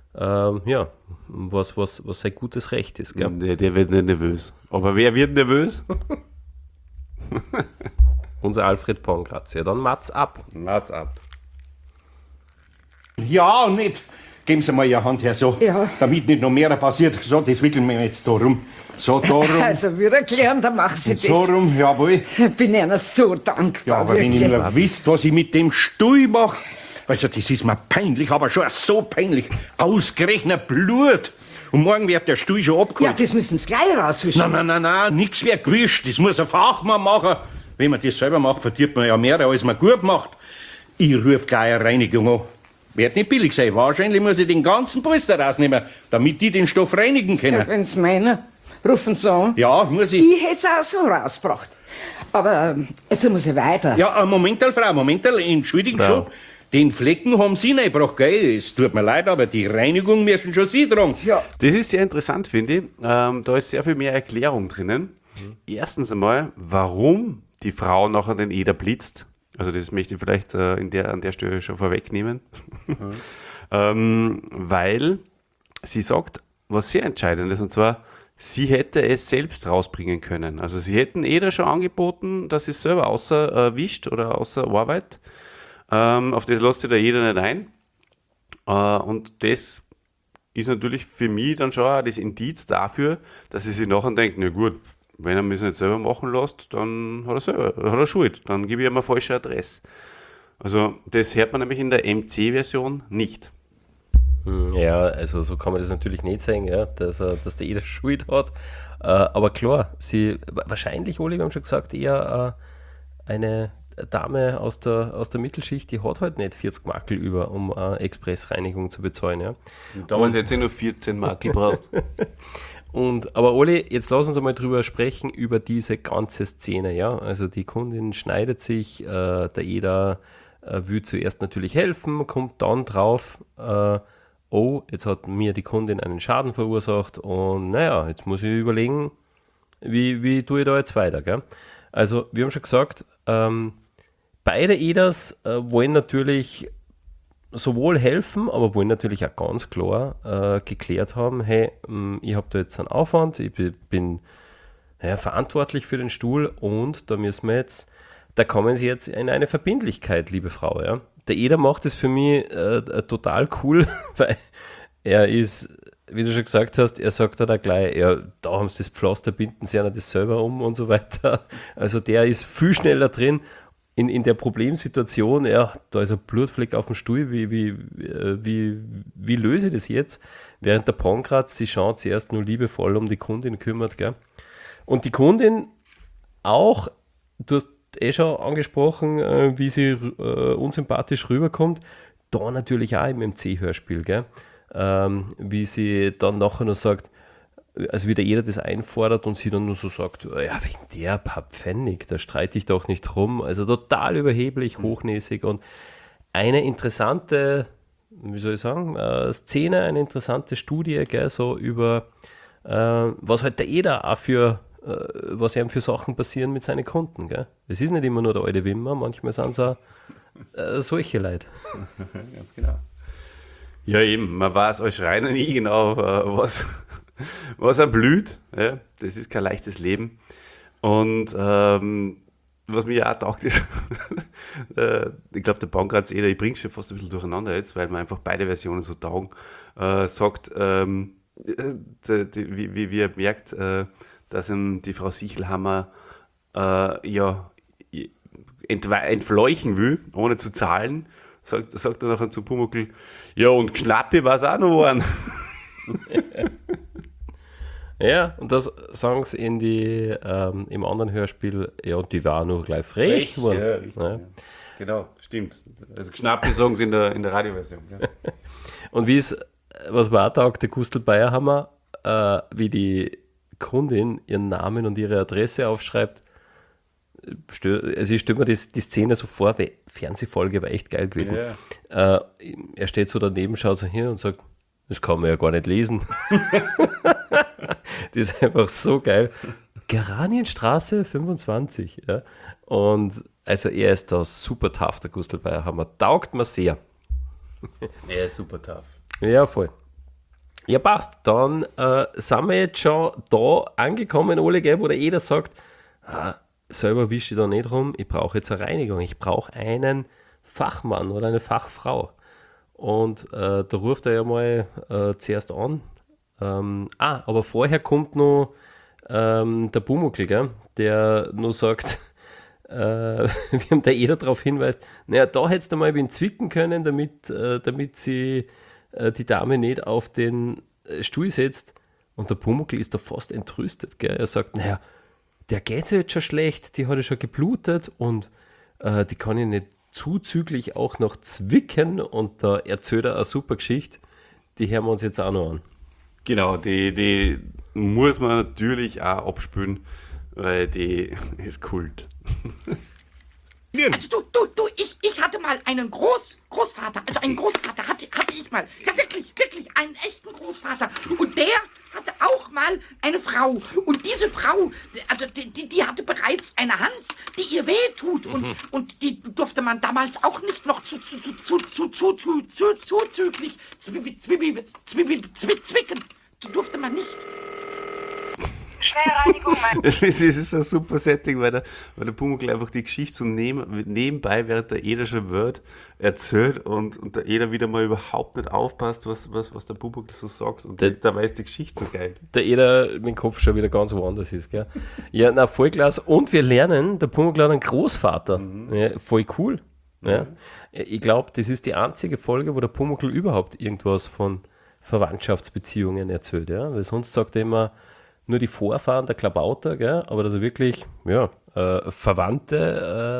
was sein gutes Recht ist, gell? Der wird nicht nervös. Aber wer wird nervös? Unser Alfred Pongratz. Ja, dann Mats ab. Mats ab. Ja, nicht. Geben Sie mal Ihre Hand her, so. Ja. Damit nicht noch mehr passiert. So, das wickeln wir jetzt da rum. So, da rum. Also, wir erklären, dann machen Sie so das. rum, jawohl. Ich bin Ihnen so dankbar. Ja, aber wenn wirklich. ihr nur wisst, was ich mit dem Stuhl mache. Also, das ist mir peinlich, aber schon so peinlich. Ausgerechnet Blut. Und morgen wird der Stuhl schon Ja, abgeholt. das müssen Sie gleich rauswischen. Nein, nix wird gewischt. Das muss ein Fachmann machen. Wenn man das selber macht, verdient man ja mehr, als man gut macht. Ich ruf gleich eine Reinigung an. Wird nicht billig sein. Wahrscheinlich muss ich den ganzen Polster rausnehmen, damit die den Stoff reinigen können. Wenn Sie meinen, rufen Sie an. Ja, muss ich. Ich hätte es auch so rausgebracht. Aber jetzt muss ich weiter. Ja, Momental, Frau, Momental, entschuldigen schon. Den Flecken haben Sie nicht gebracht, gell? Es tut mir leid, aber die Reinigung müssen schon Sie tragen. Ja. Das ist sehr interessant, finde ich. Da ist sehr viel mehr Erklärung drinnen. Erstens einmal, warum die Frau nachher den Eder blitzt. Also das möchte ich vielleicht an der Stelle schon vorwegnehmen. Weil sie sagt, was sehr entscheidend ist, und zwar, sie hätte es selbst rausbringen können. Also sie hätten Eder schon angeboten, dass sie es selber außer oder außer Arbeit. Auf das lässt sich der Eder nicht ein. Und das ist natürlich für mich dann schon auch das Indiz dafür, dass sie sich nachher denkt, na gut, wenn er mich nicht selber machen lässt, dann hat er Schuld. Dann gebe ich ihm eine falsche Adresse. Also das hört man nämlich in der MC-Version nicht. Ja, also so kann man das natürlich nicht sagen, ja, dass der Eder Schuld hat. Aber klar, wahrscheinlich, Oli, wir haben schon gesagt, eher eine Dame aus der Mittelschicht, die hat halt nicht 40 Makel über, um eine Expressreinigung zu bezahlen. Ja. Damals hätte sie nur 14 Mark gebraucht. Aber Oli, jetzt lass uns einmal drüber sprechen, über diese ganze Szene. Ja? Also die Kundin schneidet sich, der Eder will zuerst natürlich helfen, kommt dann drauf, jetzt hat mir die Kundin einen Schaden verursacht und naja, jetzt muss ich überlegen, wie tue ich da jetzt weiter. Gell? Also wir haben schon gesagt, beide Eders wollen natürlich sowohl helfen, aber wollen natürlich auch ganz klar geklärt haben, hey, ich habe da jetzt einen Aufwand, ich bin verantwortlich für den Stuhl und da kommen Sie jetzt in eine Verbindlichkeit, liebe Frau. Ja? Der Eder macht es für mich total cool, weil er ist, wie du schon gesagt hast, er sagt dann auch gleich, ja, da haben Sie das Pflaster, binden Sie einer das selber um und so weiter. Also der ist viel schneller drin. In der Problemsituation, ja, da ist ein Blutfleck auf dem Stuhl, wie löse ich das jetzt? Während der Pongratz, sie schaut zuerst nur liebevoll um die Kundin kümmert, gell? Und die Kundin auch, du hast schon angesprochen, wie sie unsympathisch rüberkommt, da natürlich auch im MC-Hörspiel, gell? Wie sie dann nachher noch sagt, also wie der Eder das einfordert und sie dann nur so sagt, ja, wegen der paar Pfennig, da streite ich doch nicht rum. Also total überheblich, hochnäsig und eine interessante wie soll ich sagen, Szene, eine interessante Studie, gell, so über was halt der Eder auch für, was ihm für Sachen passieren mit seinen Kunden. Gell. Es ist nicht immer nur der alte Wimmer, manchmal sind es auch solche Leute. Ganz genau. Ja, eben, man weiß als Schreiner nie genau, was er blüht. Ja, das ist kein leichtes Leben. Und was mir auch taugt ist, ich glaube, der Bankratz Eder, ich bringe es schon fast ein bisschen durcheinander jetzt, weil man einfach beide Versionen so taugen, sagt, wie er merkt, dass ihm die Frau Sichelhammer entfleuchen will, ohne zu zahlen, sagt er nachher zu Pumuckl, ja, und Geschnappi war es auch noch waren. Ja, und das sagen sie im anderen Hörspiel, ja, und die war nur gleich frech geworden. Ja, richtig. Ja. Genau, stimmt. Also Geschnappi sagen sie in der Radioversion. Ja. Und was war auch taugt, der Gustl Bayerhammer, wie die Kundin ihren Namen und ihre Adresse aufschreibt. Also ich stelle mir die Szene so vor, die Fernsehfolge war echt geil gewesen. Ja. Er steht so daneben, schaut so hin und sagt, das kann man ja gar nicht lesen. Das ist einfach so geil. Geranienstraße 25. Ja. Und also er ist da super tough, der Gustl Bayerhammer. Taugt mir sehr. Er ist super tough. Ja, voll. Ja, passt. Dann sind wir jetzt schon da angekommen, Ole, gell, wo der Eder sagt, selber wische ich da nicht rum, ich brauche jetzt eine Reinigung. Ich brauche einen Fachmann oder eine Fachfrau. Und da ruft er ja mal zuerst an. Aber vorher kommt noch der Pumuckl, gell, der nur sagt, wie ihm der Eder darauf hinweist, naja, da hättest du mal wen zwicken können, damit sie die Dame nicht auf den Stuhl setzt. Und der Pumuckl ist da fast entrüstet. Gell? Er sagt, naja, der geht's ja jetzt schon schlecht, die hat ja schon geblutet und die kann ich nicht zuzüglich auch noch zwicken. Und da erzählt er eine super Geschichte, die hören wir uns jetzt auch noch an. Genau, die muss man natürlich auch abspülen, weil die ist Kult. Also ich hatte mal einen Großvater, also einen Großvater hatte ich mal. Ja, wirklich, einen echten Großvater. Und der hatte auch mal eine Frau. Und diese Frau, also die hatte bereits eine Hand, die ihr weh tut. Und die durfte man damals auch nicht noch zuzüglich zwicken. Durfte man nicht. Schnellreinigung, Das ist ein super Setting, weil der Pumuckl einfach die Geschichte so nebenbei, während der Eder schon wird, erzählt und der Eder wieder mal überhaupt nicht aufpasst, was der Pumuckl so sagt. Und dabei ist die Geschichte so geil. Der Eder mit dem Kopf schon wieder ganz woanders ist. Gell? Ja, na, voll klasse. Und wir lernen, der Pumuckl hat einen Großvater. Ja, voll cool. Ja. Ich glaube, das ist die einzige Folge, wo der Pumuckl überhaupt irgendwas von Verwandtschaftsbeziehungen erzählt. Ja? Weil sonst sagt er immer, nur die Vorfahren der Klabauter, gell? Aber dass er wirklich Verwandte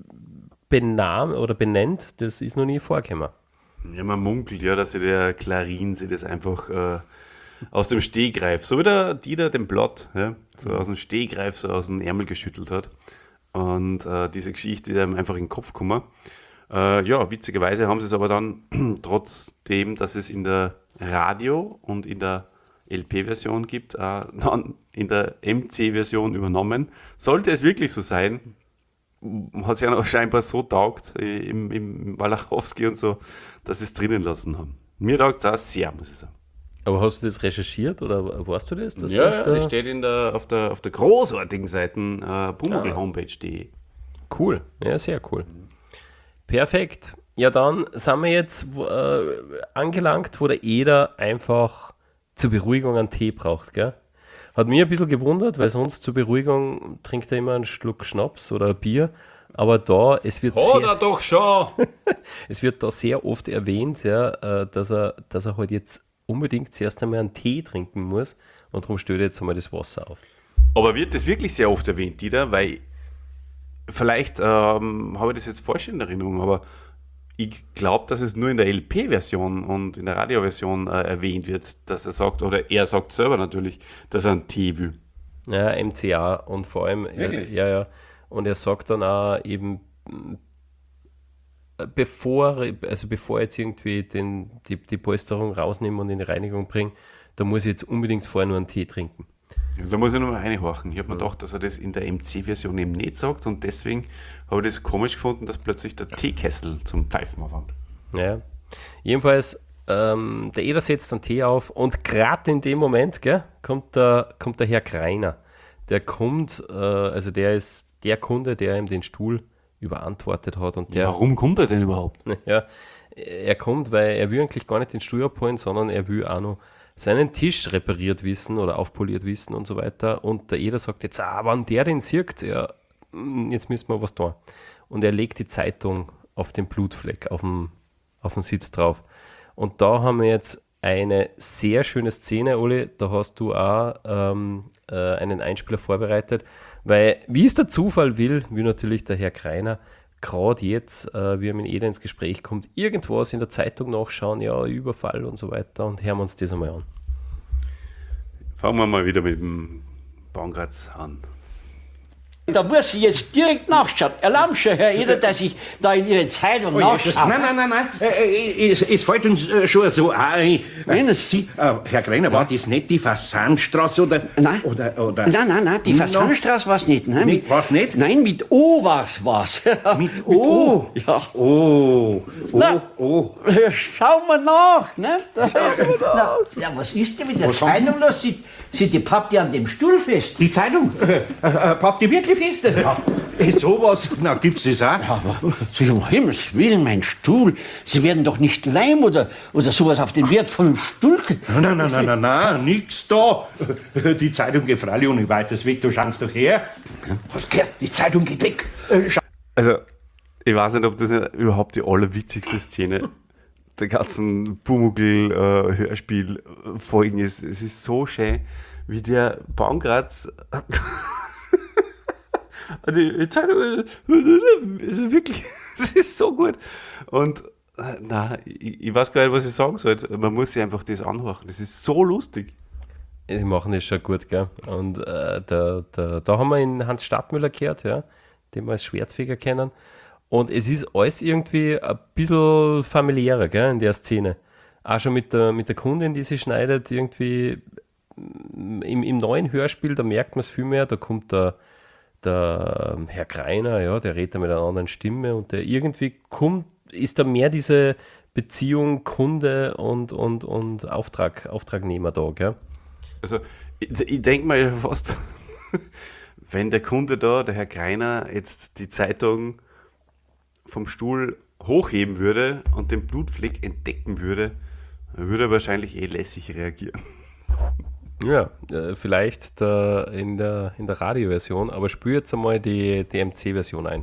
benennt, das ist noch nie vorgekommen. Ja, man munkelt ja, dass der Clarin sich das einfach aus dem Stegreif, so wie der Dieter den Plot, ja, so aus dem Stegreif, so aus dem Ärmel geschüttelt hat. Und diese Geschichte ist einem einfach in den Kopf gekommen. Witzigerweise haben sie es aber dann, trotzdem, dass es in der Radio- und in der LP-Version gibt, dann in der MC-Version übernommen. Sollte es wirklich so sein, hat es ja noch scheinbar so taugt im Walachowski und so, dass sie es drinnen lassen haben. Mir taugt es auch sehr, muss ich sagen. Aber hast du das recherchiert oder weißt du das? Das steht auf der großartigen Seite pumuckl-homepage.de. Cool, ja, sehr cool. Perfekt. Ja, dann sind wir jetzt angelangt, wo der Eder einfach zur Beruhigung einen Tee braucht, gell? Hat mich ein bisschen gewundert, weil sonst zur Beruhigung trinkt er immer einen Schluck Schnaps oder ein Bier, aber da, es wird doch schon! es wird da sehr oft erwähnt, ja, dass er halt jetzt unbedingt zuerst einmal einen Tee trinken muss und darum stellt er jetzt einmal das Wasser auf. Aber wird das wirklich sehr oft erwähnt, Dieter? Weil vielleicht habe ich das jetzt falsch in Erinnerung, aber ich glaube, dass es nur in der LP-Version und in der Radioversion erwähnt wird, dass er sagt, oder er sagt selber natürlich, dass er einen Tee will. Ja, MCA und vor allem, Wirklich? ja. Und er sagt dann auch eben, bevor ich jetzt irgendwie die Polsterung rausnehme und in die Reinigung bringe, da muss ich jetzt unbedingt vorher nur einen Tee trinken. Da muss ich noch mal reinhorchen. Ich habe mir gedacht, dass er das in der MC-Version eben nicht sagt und deswegen habe ich das komisch gefunden, dass plötzlich der Teekessel zum Pfeifen anfängt. Ja. Jedenfalls, der Eder setzt einen Tee auf und gerade in dem Moment, gell, kommt der Herr Greiner. Der kommt, also der ist der Kunde, der ihm den Stuhl überantwortet hat. Und der, Warum kommt er denn überhaupt? ja, er kommt, weil er will eigentlich gar nicht den Stuhl abholen, sondern er will auch noch seinen Tisch repariert wissen oder aufpoliert wissen und so weiter. Und der Eder sagt jetzt, wenn der den sieht, ja, jetzt müssen wir was tun. Und er legt die Zeitung auf den Blutfleck, auf den Sitz drauf. Und da haben wir jetzt eine sehr schöne Szene, Uli, da hast du auch einen Einspieler vorbereitet, weil, wie es der Zufall will natürlich der Herr Greiner gerade jetzt, wie er mit Eder ins Gespräch kommt, irgendwas in der Zeitung nachschauen, ja, Überfall und so weiter, und hören wir uns das einmal an. Fangen wir mal wieder mit dem Baumgratz an. Da muss ich jetzt direkt nachschauen. Erlauben Sie, Herr Eder, dass ich da in Ihre Zeitung nachschaue. Nein. Es fällt uns schon so ein. Nein, Sie, Herr Greiner, war das nicht die Fasanstraße oder? Nein. Oder? Nein, die Fasanstraße war es nicht. Nein, Mit was nicht? Nein, mit O war's. Mit O? Ja. Oh. Schauen wir nach, ne? Ja, was ist denn mit der Zeitung los? Sie pappt ja an dem Stuhl fest. Die Zeitung? Pappt die wirklich fest? Ja. Sowas, na, gibt's das auch? Ja, aber um Himmels Willen, mein Stuhl. Sie werden doch nicht Leim oder sowas auf den wertvollen Stuhl. Nein, nix da. Die Zeitung geht freilich ohne weiteres weg, du schaust doch her. Was gehört? Die Zeitung geht weg. Also, ich weiß nicht, ob das nicht überhaupt die allerwitzigste Szene der ganzen Pumuckl-Hörspiel-Folgen ist. Es ist so schön, wie der Baumgratz die Zeitung ist wirklich, es ist so gut. Und ich weiß gar nicht, was ich sagen soll. Man muss sich einfach das anhören. Das ist so lustig. Sie machen das schon gut, gell? Und da haben wir ihn Hans Stadtmüller gehört, ja, den wir als Schwertfeger kennen. Und es ist alles irgendwie ein bisschen familiärer, gell, in der Szene. Auch schon mit der Kundin, die sie schneidet, irgendwie im neuen Hörspiel, da merkt man es viel mehr, da kommt der Herr Greiner, ja, der redet da mit einer anderen Stimme und der irgendwie ist da mehr diese Beziehung Kunde und Auftragnehmer da, gell? Also, ich denke mal ja fast, wenn der Kunde da, der Herr Greiner, jetzt die Zeitung vom Stuhl hochheben würde und den Blutfleck entdecken würde, würde er wahrscheinlich lässig reagieren. Ja, vielleicht in der Radioversion, aber spür jetzt einmal die MC-Version ein.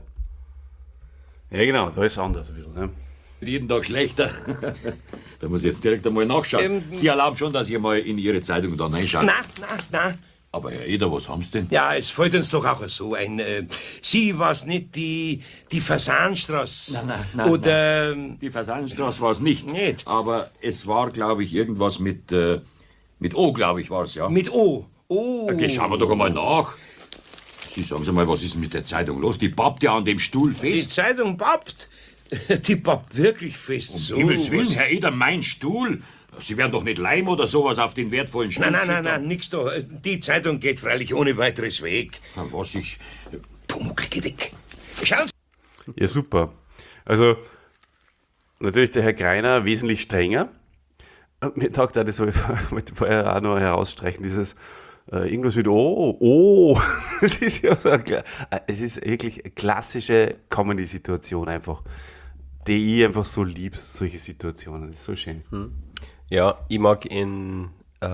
Ja, genau, da ist es anders ein bisschen. Ne? Jeden Tag schlechter. Da muss ich jetzt direkt einmal nachschauen. Sie erlauben schon, dass ich mal in Ihre Zeitung da reinschaue. Na. Aber Herr Eder, was haben Sie denn? Ja, es fällt uns doch auch so ein. Sie war's nicht die Fasanstraße? Nein. Oder. Die Fasanstraße war es nicht. Nicht? Aber es war, glaube ich, irgendwas mit O, glaube ich, war es, ja. Mit O. Oh. Okay, schauen wir doch einmal nach. Sie sagen Sie mal, was ist denn mit der Zeitung los? Die pappt ja an dem Stuhl Die fest. Zeitung pappt. Die pappt wirklich fest. So. Himmels Willen, Herr Eder, mein Stuhl. Sie werden doch nicht Leim oder sowas auf den wertvollen Stuhl Nein, nix da. Die Zeitung geht freilich ohne weiteres weg. Na, was ich... Pumuckl, geh weg. Schauen Sie. Ja, super. Also, natürlich der Herr Greiner wesentlich strenger. Mir taugt auch das, wollte vorher auch noch herausstreichen, dieses irgendwas mit Oh. Es ist ja so es ist wirklich eine klassische Comedy-Situation einfach, die ich einfach so lieb, solche Situationen. Das ist so schön. Ja, ich mag in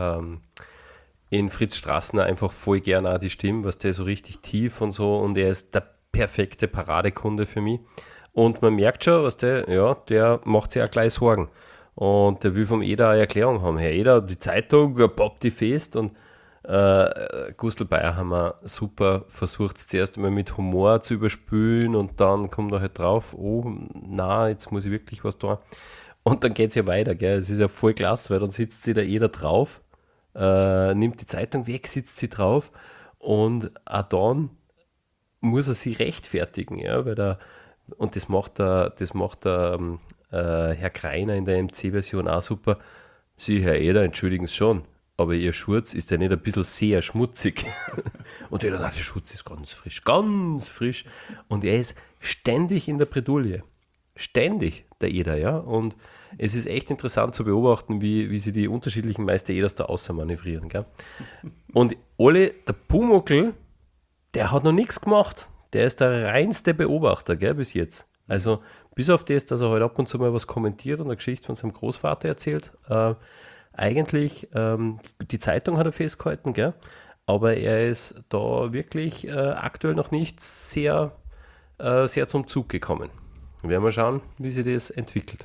Fritz Strassner einfach voll gerne auch die Stimme, was der so richtig tief und so, und er ist der perfekte Paradekunde für mich. Und man merkt schon, was der macht sich auch gleich Sorgen. Und der will vom Eder eine Erklärung haben. Herr Eder, die Zeitung, poppt die fest, und Gustl Bayer haben wir super versucht, zuerst einmal mit Humor zu überspülen, und dann kommt er halt drauf, jetzt muss ich wirklich was tun. Und dann geht es ja weiter, gell? Es ist ja voll klasse, weil dann sitzt sie da Eder drauf, nimmt die Zeitung weg, sitzt sie drauf, und auch dann muss er sie rechtfertigen, ja, weil und das macht der Herr Greiner in der MC-Version auch super. Sie, Herr Eder, entschuldigen Sie schon, aber Ihr Schurz ist ja nicht ein bisschen sehr schmutzig. Und der Schurz ist ganz frisch. Und er ist ständig in der Bredouille. Ständig, der Eder, ja. Und es ist echt interessant zu beobachten, wie sie die unterschiedlichen Meister Eders da außer manövrieren, gell. Und Ole, der Pumuckl, der hat noch nichts gemacht. Der ist der reinste Beobachter, gell, bis jetzt. Also, bis auf das, dass er halt ab und zu mal was kommentiert und eine Geschichte von seinem Großvater erzählt. Eigentlich, die Zeitung hat er festgehalten, gell? Aber er ist da wirklich aktuell noch nicht sehr zum Zug gekommen. Werden wir schauen, wie sich das entwickelt.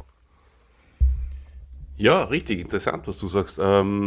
Ja, richtig interessant, was du sagst.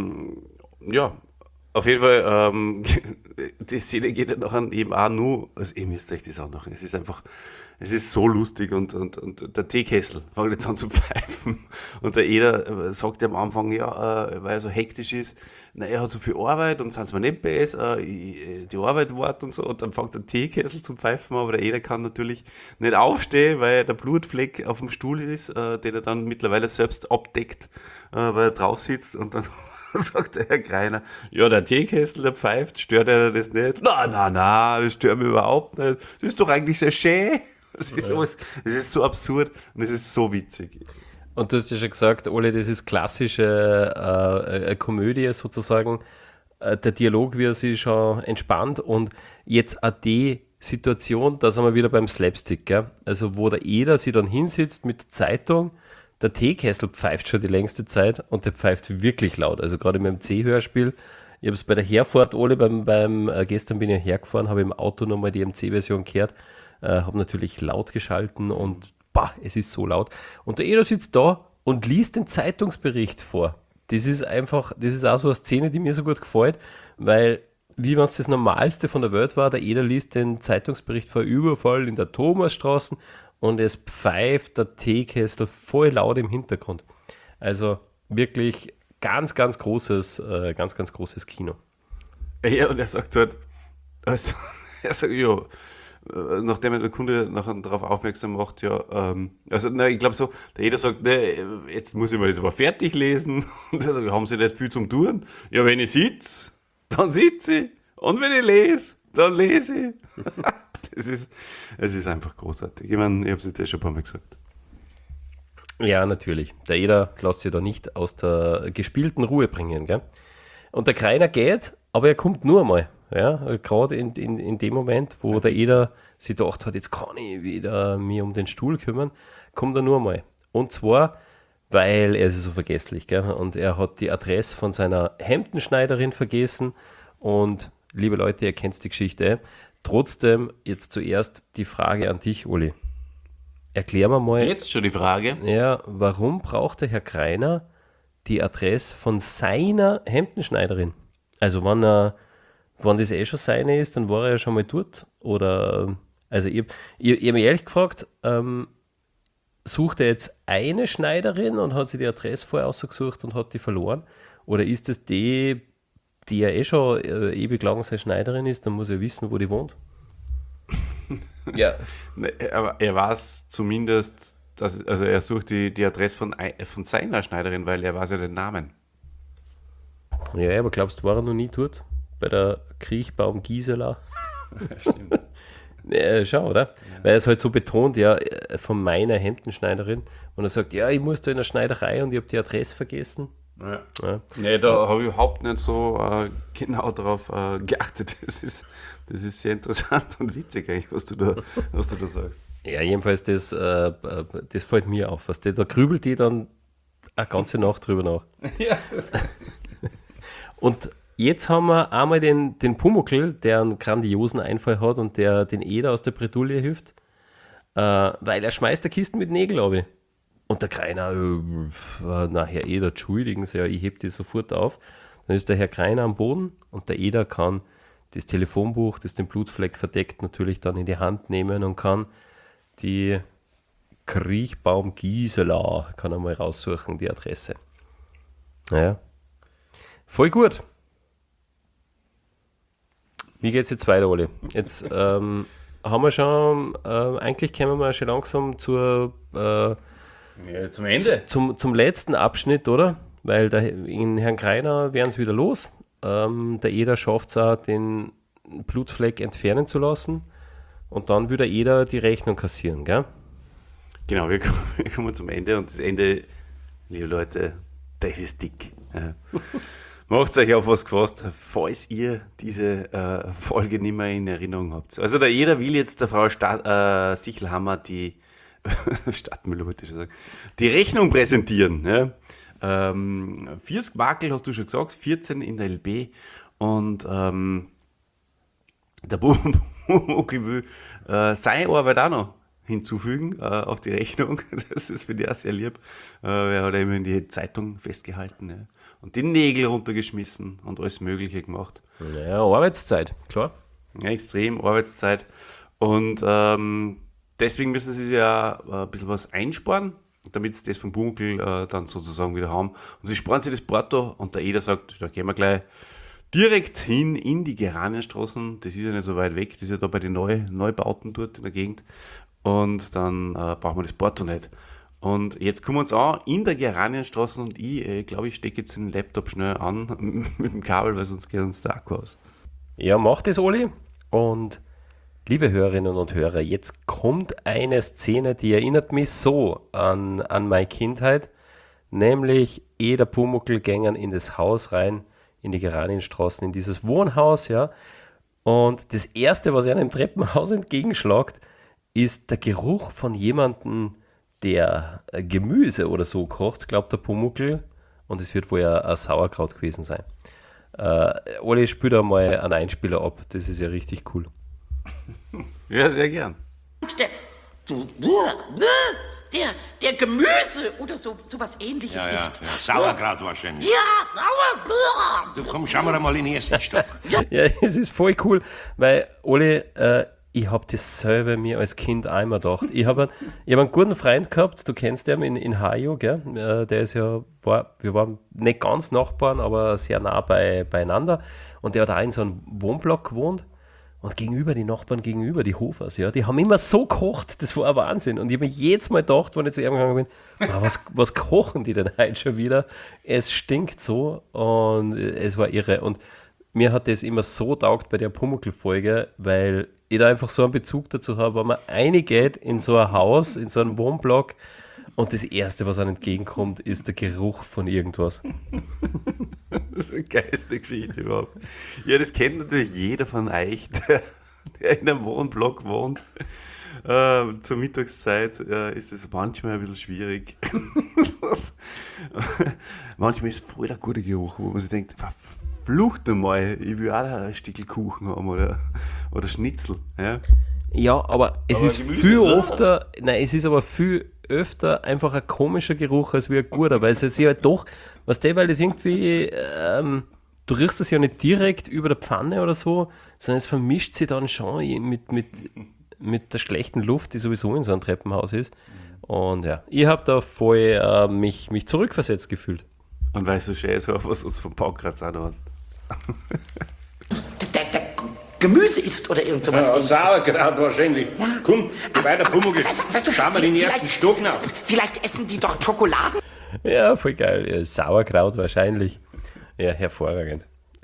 Ja, auf jeden Fall, die Szene geht ja nachher eben auch nur, also ihr müsst euch das auch noch, es ist so lustig und der Teekessel fängt jetzt an zu pfeifen und der Eder sagt ja am Anfang, ja, weil er so hektisch ist, na, er hat so viel Arbeit und sind es mir nicht besser, die Arbeit wartet und so, und dann fängt der Teekessel zum Pfeifen, aber der Eder kann natürlich nicht aufstehen, weil der Blutfleck auf dem Stuhl ist, den er dann mittlerweile selbst abdeckt, weil er drauf sitzt, und dann sagt der Herr Greiner, ja, der Teekessel, der pfeift, stört er das nicht? Na, das stört mich überhaupt nicht. Das ist doch eigentlich sehr schön. Das ist so absurd und es ist so witzig. Und du hast ja schon gesagt, Ole, das ist klassische Komödie sozusagen. Der Dialog, wie er sich schon entspannt, und jetzt auch die Situation, da sind wir wieder beim Slapstick, gell? Also wo der Eder sich dann hinsitzt mit der Zeitung, der Teekessel pfeift schon die längste Zeit und der pfeift wirklich laut. Also gerade mit dem C-Hörspiel, ich habe es bei der Herfahrt, Ole, gestern bin ich hergefahren, habe im Auto nochmal die MC-Version gehört, habe natürlich laut geschalten und es ist so laut. Und der Eder sitzt da und liest den Zeitungsbericht vor. Das ist auch so eine Szene, die mir so gut gefällt, weil, wie wenn es das Normalste von der Welt war, der Eder liest den Zeitungsbericht vor Überfall in der Thomasstraße und es pfeift der Teekessel voll laut im Hintergrund. Also wirklich ganz, ganz großes Kino. Ja, und er sagt halt, also, ja, nachdem der Kunde nachher darauf aufmerksam macht, ja, ich glaube so, der Eder sagt, ne, jetzt muss ich mal das aber fertig lesen. Und er sagt, haben Sie nicht viel zum Tun? Ja, wenn ich sitze, dann sitze ich. Und wenn ich lese, dann lese ich. Es ist einfach großartig. Ich meine, ich habe es jetzt schon ein paar Mal gesagt. Ja, natürlich. Der Eder lässt sich da nicht aus der gespielten Ruhe bringen, gell? Und der Greiner geht, aber er kommt nur einmal. Ja, gerade in dem Moment, wo der Eder sich gedacht hat, jetzt kann ich wieder mich um den Stuhl kümmern, kommt er nur mal. Und zwar, weil er ist so vergesslich, gell? Und er hat die Adresse von seiner Hemdenschneiderin vergessen. Und liebe Leute, ihr kennt die Geschichte. Trotzdem jetzt zuerst die Frage an dich, Uli. Erklär mir mal. Jetzt schon die Frage. Ja, warum braucht der Herr Greiner die Adresse von seiner Hemdenschneiderin? Also wenn das schon seine ist, dann war er ja schon mal dort. Oder, also ich hab mich ehrlich gefragt, sucht er jetzt eine Schneiderin und hat sich die Adresse vorher ausgesucht und hat die verloren? Oder ist es die ja schon ewig lang seine Schneiderin ist, dann muss er wissen, wo die wohnt? Ja. Aber er weiß zumindest, also er sucht die Adresse von seiner Schneiderin, weil er weiß ja den Namen. Ja, aber glaubst du, war er noch nie dort? Bei der Kriechbaum Gisela? Stimmt. Ja, schau, oder? Ja. Weil er es halt so betont, ja, von meiner Hemdenschneiderin. Und er sagt, ja, ich muss da in der Schneiderei und ich habe die Adresse vergessen. Ja. Nee, da habe ich überhaupt nicht so genau darauf geachtet. Das ist sehr interessant und witzig eigentlich, was du da sagst. Ja, jedenfalls, das fällt mir auf. Da grübelt die dann eine ganze Nacht drüber nach. Ja. Und jetzt haben wir einmal den Pumuckl, der einen grandiosen Einfall hat und der den Eder aus der Bredouille hilft, weil er schmeißt eine Kiste mit Nägeln runter. Und der Greiner, Herr Eder, entschuldigen Sie, ja, ich heb die sofort auf. Dann ist der Herr Greiner am Boden und der Eder kann das Telefonbuch, das den Blutfleck verdeckt, natürlich dann in die Hand nehmen und kann die Kriechbaum Gisela, kann er mal raussuchen, die Adresse. Naja, voll gut. Wie geht's jetzt weiter, Oli? Jetzt haben wir schon, eigentlich kommen wir schon langsam zum Ende. Zum letzten Abschnitt, oder? Weil in Herrn Greiner werden es wieder los. Der Eder schafft es auch, den Blutfleck entfernen zu lassen. Und dann würde Eder die Rechnung kassieren, gell? Genau, wir kommen zum Ende und das Ende, liebe Leute, das ist dick. Ja. Macht euch auf was gefasst, falls ihr diese Folge nicht mehr in Erinnerung habt. Also der Eder will jetzt der Frau Sichelhammer die Stadtmüller, wollte ich schon sagen, die Rechnung präsentieren. Ja. 40 Makel, hast du schon gesagt, 14 in der LB und der Bumuckel will seine Arbeit auch noch hinzufügen auf die Rechnung. Das ist für die auch sehr lieb. Er hat immer in die Zeitung festgehalten, ja. Und die Nägel runtergeschmissen und alles Mögliche gemacht. Ja, Arbeitszeit, klar. Ja, extrem Arbeitszeit. Und deswegen müssen sie sich ja ein bisschen was einsparen, damit sie das vom Bumuckel dann sozusagen wieder haben. Und sie sparen sich das Porto und der Eder sagt, da gehen wir gleich direkt hin in die Geranienstraßen. Das ist ja nicht so weit weg, das ist ja da bei den Neubauten dort in der Gegend. Und dann brauchen wir das Porto nicht. Und jetzt kommen wir uns an in der Geranienstraße und ich glaube, ich stecke jetzt den Laptop schnell an mit dem Kabel, weil sonst geht uns der Akku aus. Ja, mach das, Oli. Und liebe Hörerinnen und Hörer, jetzt kommt eine Szene, die erinnert mich so an meine Kindheit, nämlich der Pumuckl gängern in das Haus rein, in die Geranienstraßen, in dieses Wohnhaus, ja. Und das Erste, was einem im Treppenhaus entgegenschlagt, ist der Geruch von jemandem, der Gemüse oder so kocht, glaubt der Pumuckl. Und es wird wohl ein Sauerkraut gewesen sein. Oli, spiel da mal einen Einspieler ab. Das ist ja richtig cool. Ja, sehr gern. Der Gemüse oder sowas ähnliches ist. Ja. Sauerkraut wahrscheinlich. Ja, Sauerkraut. Du komm, schauen wir mal in den ersten Stock. Ja, es ist voll cool, weil Oli, ich habe dasselbe mir als Kind einmal gedacht. Ich hab einen guten Freund gehabt, du kennst den in Hajo, gell? Der ist ja, wir waren nicht ganz Nachbarn, aber sehr nah beieinander. Und der hat auch in so einem Wohnblock gewohnt. Und gegenüber, die Nachbarn gegenüber, die Hofers, ja, die haben immer so gekocht, das war ein Wahnsinn. Und ich habe mir jedes Mal gedacht, wenn ich zu ihm gegangen bin, was kochen die denn heute schon wieder? Es stinkt so und es war irre. Und mir hat das immer so taugt bei der Pumuckl-Folge, weil ich da einfach so einen Bezug dazu habe, wenn man reingeht in so ein Haus, in so einen Wohnblock und das Erste, was einem entgegenkommt, ist der Geruch von irgendwas. Das ist eine geilste Geschichte überhaupt. Ja, das kennt natürlich jeder von euch, der in einem Wohnblock wohnt. Zur Mittagszeit ist es manchmal ein bisschen schwierig. Manchmal ist voll der gute Geruch, wo man sich denkt, verflucht nochmal, ich will auch ein Stückchen Kuchen haben oder Schnitzel. Ja, aber es ist Gemüse, viel öfter, es ist aber viel öfter einfach ein komischer Geruch als wie ein guter, weil es ist ja doch, weil das irgendwie, du riechst es ja nicht direkt über der Pfanne oder so, sondern es vermischt sich dann schon mit der schlechten Luft, die sowieso in so einem Treppenhaus ist. Und ja, ich habe da voll mich zurückversetzt gefühlt. Und weißt du, schön so, was uns vom Paukratz auch noch hat. Gemüse isst oder irgend sowas. Ja, Sauerkraut wahrscheinlich. Ja. Komm, weiter Pumuckl. Schauen wir den ersten Stock nach. Vielleicht essen die dort Schokoladen? Ja, voll geil. Ja, Sauerkraut wahrscheinlich. Ja, hervorragend.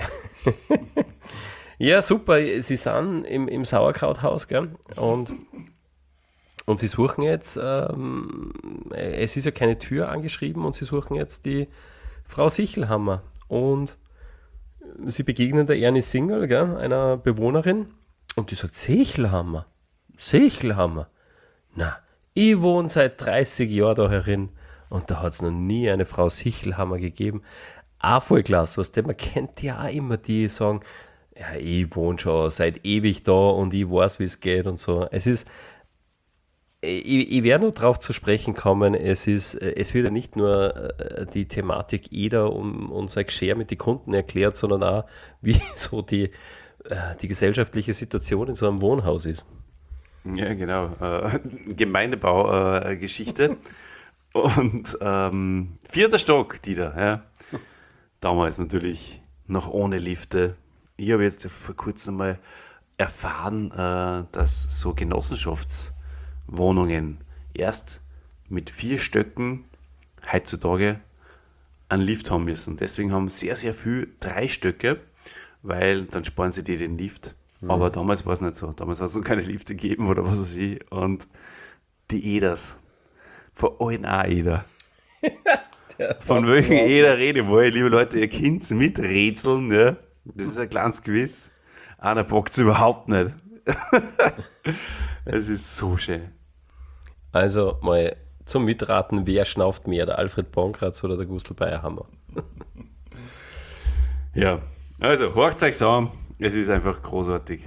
Ja, super. Sie sind im Sauerkrauthaus, gell? Und sie suchen jetzt, es ist ja keine Tür angeschrieben und sie suchen jetzt die Frau Sichelhammer. Und sie begegnen der Ernie Singel, gell, einer Bewohnerin, und die sagt, Sichelhammer. Na, ich wohne seit 30 Jahren da herin und da hat es noch nie eine Frau Sichelhammer gegeben. Auch voll klasse, man kennt ja auch immer, die sagen, ja, ich wohne schon seit ewig da und ich weiß, wie es geht und so. Es ist, ich werde nur darauf zu sprechen kommen, es wird ja nicht nur die Thematik Eder und sein Geschirr mit den Kunden erklärt, sondern auch, wie so die gesellschaftliche Situation in so einem Wohnhaus ist. Ja, genau. Gemeindebaugeschichte. Und 4. Stock, Dieter. Ja. Damals natürlich noch ohne Lifte. Ich habe jetzt vor kurzem mal erfahren, dass so Genossenschaftswohnungen erst mit 4 Stöcken heutzutage einen Lift haben müssen. Deswegen haben sehr, sehr viel 3 Stöcke, weil dann sparen sie dir den Lift. Aber damals war es nicht so. Damals hat es noch keine Lifte gegeben oder was weiß ich. Und die Eders, von allen auch Eder. Von welchen Eder rede ich, liebe Leute, ihr könnt miträtseln, ja? Das ist ein kleines Quiz. Einer packt es überhaupt nicht. Es ist so schön. Also mal zum Mitraten, wer schnauft mehr, der Alfred Pankratz oder der Gustl Bayerhammer? Ja, also hört euch an, es ist einfach großartig.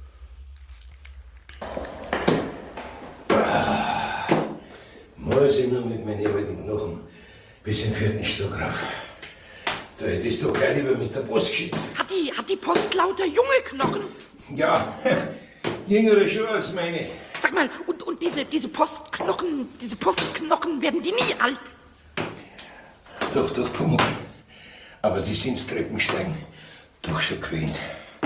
Muss ich noch mit meinen alten Knochen bis im 4. Stock rauf. Da hättest du doch gleich lieber mit der Post geschickt. Hat die Post lauter junge Knochen? Ja, jüngere schon als meine. Sag mal, und diese Postknochen, werden die nie alt? Doch, Pummel. Aber die sind das Treppensteigen doch schon gewöhnt.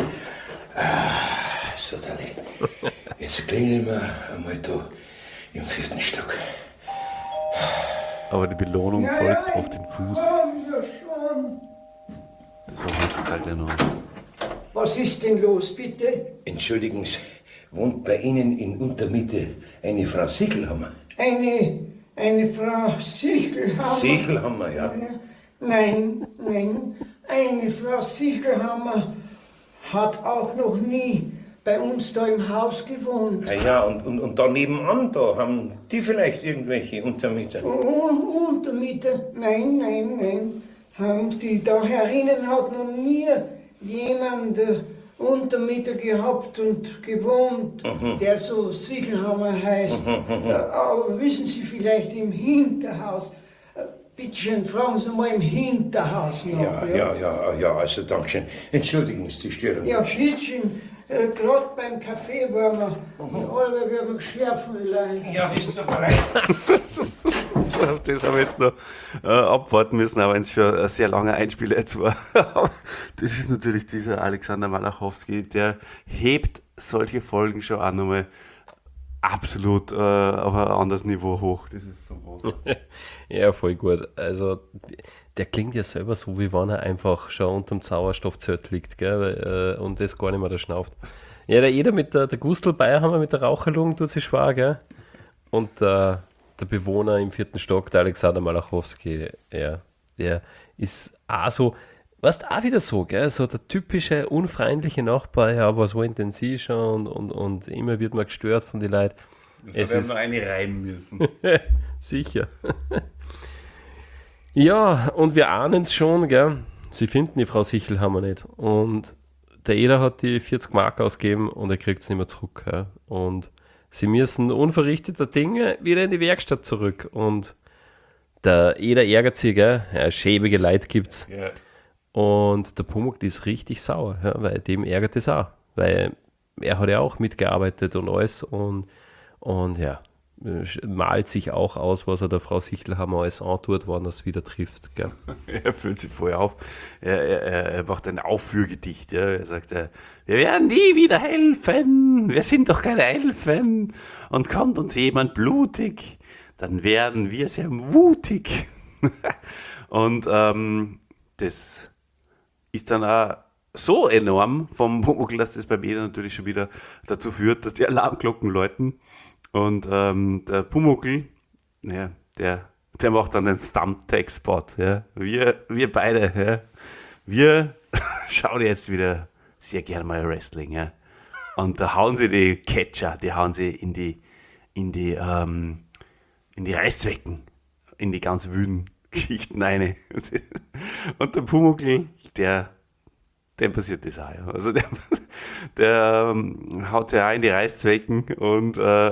So, Dani. Jetzt klingeln wir einmal da im 4. Stock. Aber die Belohnung folgt auf den Fuß. Ja, schon. Das war mir total gleich noch. Was ist denn los, bitte? Entschuldigen Sie, wohnt bei Ihnen in Untermiete eine Frau Sichelhammer? Eine Frau Sichelhammer. Sichelhammer, ja. Nein. Eine Frau Sichelhammer hat auch noch nie bei uns da im Haus gewohnt. Ja, und da nebenan, da haben die vielleicht irgendwelche Untermieter? Untermieter? Nein. Haben die da herinnen hat noch nie jemand Untermieter gehabt und gewohnt, der so Sichelhammer heißt. Aber wissen Sie vielleicht im Hinterhaus? Bitteschön, fragen Sie mal im Hinterhaus nach. Ja, also Dankeschön. Entschuldigen Sie die Störung. Ja, bitteschön. Gerade beim Kaffee waren wir. Alle werden wir geschlafen vielleicht. Ja, ist doch mal rein. Das haben wir jetzt noch abwarten müssen, aber wenn es schon ein sehr langer Einspieler jetzt war. Das ist natürlich dieser Alexander Malachowski, der hebt solche Folgen schon auch nochmal absolut auf ein anderes Niveau hoch. Das ist so groß. Ja, voll gut. Also der klingt ja selber so, wie wenn er einfach schon unterm Sauerstoffzelt liegt, gell? Und das gar nicht mehr da schnauft. Ja, der Eder mit der Gustl Bayerhammer mit der Raucherlung tut sich schwer, gell? Und der Bewohner im 4. Stock, der Alexander Malachowski, ja, der ist auch so, weißt auch wieder so, gell? So der typische unfreundliche Nachbar, ja, was wollen denn Sie schon? Und immer wird man gestört von den Leuten. Wir werden noch eine reimen müssen. Sicher. Ja, und wir ahnen es schon, gell? Sie finden die Frau Sichelhammer nicht. Und der Eder hat die 40 Mark ausgegeben und er kriegt es nicht mehr zurück. Gell? Und sie müssen unverrichteter Dinge wieder in die Werkstatt zurück. Und der Eder ärgert sich, gell? Ja, schäbige Leid gibt's. Ja. Und der Pumuckl ist richtig sauer, ja, weil dem ärgert es auch. Weil er hat ja auch mitgearbeitet und alles und ja, malt sich auch aus, was er der Frau Sichelhammer alles antut, wann er es wieder trifft. Gell? Er fühlt sich vorher auf. Er macht ein Aufführgedicht. Ja. Er sagt, wir werden nie wieder helfen. Wir sind doch keine Elfen. Und kommt uns jemand blutig, dann werden wir sehr mutig. Und das ist dann auch so enorm vom Pumuckl, dass das bei mir natürlich schon wieder dazu führt, dass die Alarmglocken läuten. Und der Pumuckl, ja, der macht dann den Thumbtack-Spot. Ja. Wir beide, ja, wir schauen jetzt wieder sehr gerne mal Wrestling. Ja. Und da hauen sie die Catcher, die hauen sie in die Reißzwecken, in die ganz wüden Geschichten rein. Und der Pumuckl, dem passiert das auch. Ja. Also der haut ja auch in die Reißzwecken und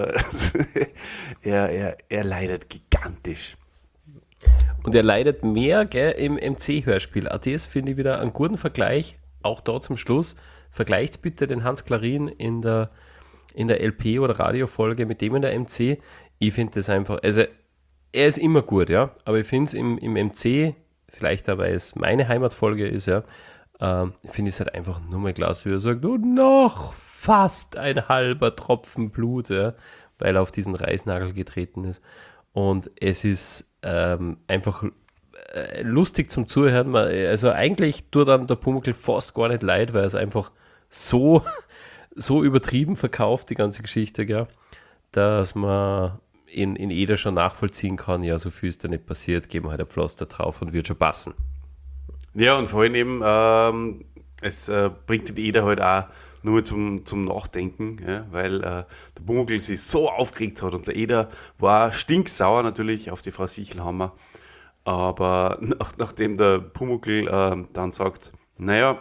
er leidet gigantisch. Und er leidet mehr, gell, im MC-Hörspiel. Auch das finde ich wieder einen guten Vergleich, auch da zum Schluss. Vergleicht bitte den Hans Klarin in der LP- oder Radiofolge mit dem in der MC. Ich finde das einfach, also er ist immer gut, ja, aber ich finde es im MC, vielleicht auch, weil es meine Heimatfolge ist, ja, finde ich es halt einfach nur mal klasse, wie er sagt, und noch fast ein halber Tropfen Blut, ja, weil er auf diesen Reißnagel getreten ist. Und es ist einfach lustig zum Zuhören. Also eigentlich tut dann der Pumuckl fast gar nicht leid, weil es einfach so übertrieben verkauft, die ganze Geschichte, gell, dass man in jeder schon nachvollziehen kann, ja, so viel ist da nicht passiert, geben wir halt ein Pflaster drauf und wird schon passen. Ja, und vor allem eben, es bringt den Eder halt auch nur zum Nachdenken, ja, weil der Pumuckl sich so aufgeregt hat und der Eder war stinksauer natürlich auf die Frau Sichelhammer, aber nachdem der Pumuckl dann sagt, naja,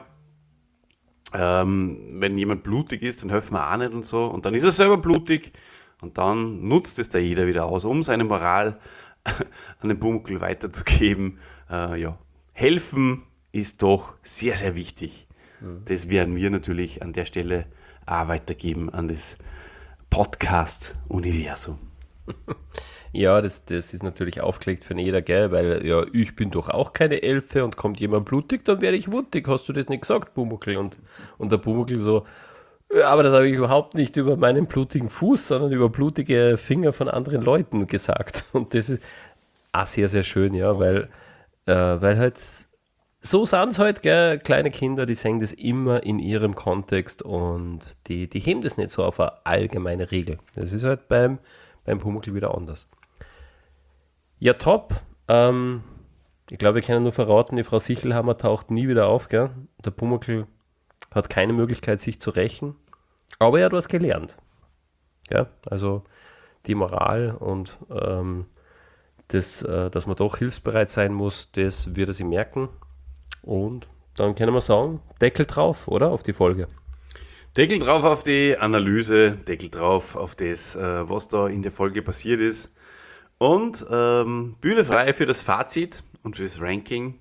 wenn jemand blutig ist, dann helfen wir auch nicht und so, und dann ist er selber blutig und dann nutzt es der Eder wieder aus, um seine Moral an den Pumuckl weiterzugeben. Ja, helfen ist doch sehr, sehr wichtig. Das werden wir natürlich an der Stelle auch weitergeben an das Podcast-Universum. Ja, das ist natürlich aufgelegt für jeder, gell, weil ja, ich bin doch auch keine Elfe und kommt jemand blutig, dann werde ich wundig. Hast du das nicht gesagt, Pumuckl? Und der Pumuckl so, ja, aber das habe ich überhaupt nicht über meinen blutigen Fuß, sondern über blutige Finger von anderen Leuten gesagt. Und das ist auch sehr, sehr schön, ja, weil halt so sind es halt, gell, kleine Kinder, die sehen das immer in ihrem Kontext und die heben das nicht so auf eine allgemeine Regel. Das ist halt beim Pumuckl wieder anders. Ja, top. Ich glaube, wir können nur verraten, die Frau Sichelhammer taucht nie wieder auf, gell? Der Pumuckl hat keine Möglichkeit, sich zu rächen, aber er hat was gelernt. Ja, also die Moral und dass man doch hilfsbereit sein muss, das wird er sich merken. Und dann können wir sagen, Deckel drauf, oder? Auf die Folge. Deckel drauf auf die Analyse, Deckel drauf auf das, was da in der Folge passiert ist. Und Bühne frei für das Fazit und für das Ranking.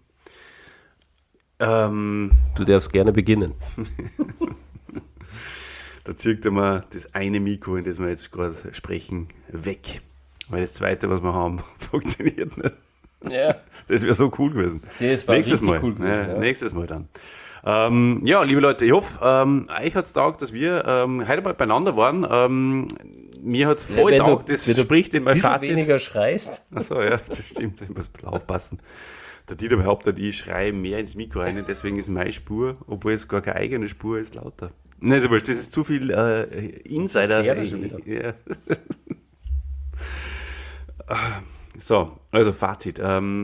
Du darfst gerne beginnen. Da zieht er mal das eine Mikro, in das wir jetzt gerade sprechen, weg. Weil das zweite, was wir haben, funktioniert nicht. Ja. Das wäre so cool gewesen. Das war nächstes Mal. cool gewesen. Ja. Nächstes Mal dann. Ja, liebe Leute, ich hoffe, euch hat es taugt, dass wir heute mal beieinander waren. Mir hat es voll taugt, das spricht in mein Fazit. Wenn du weniger schreist. Achso, ja, das stimmt, ich muss ein bisschen aufpassen. Der Dieter behauptet, ich schreie mehr ins Mikro rein, deswegen ist meine Spur, obwohl es gar keine eigene Spur ist, lauter. Nein, so wurscht, das ist zu viel Insider. Ja. So, also Fazit.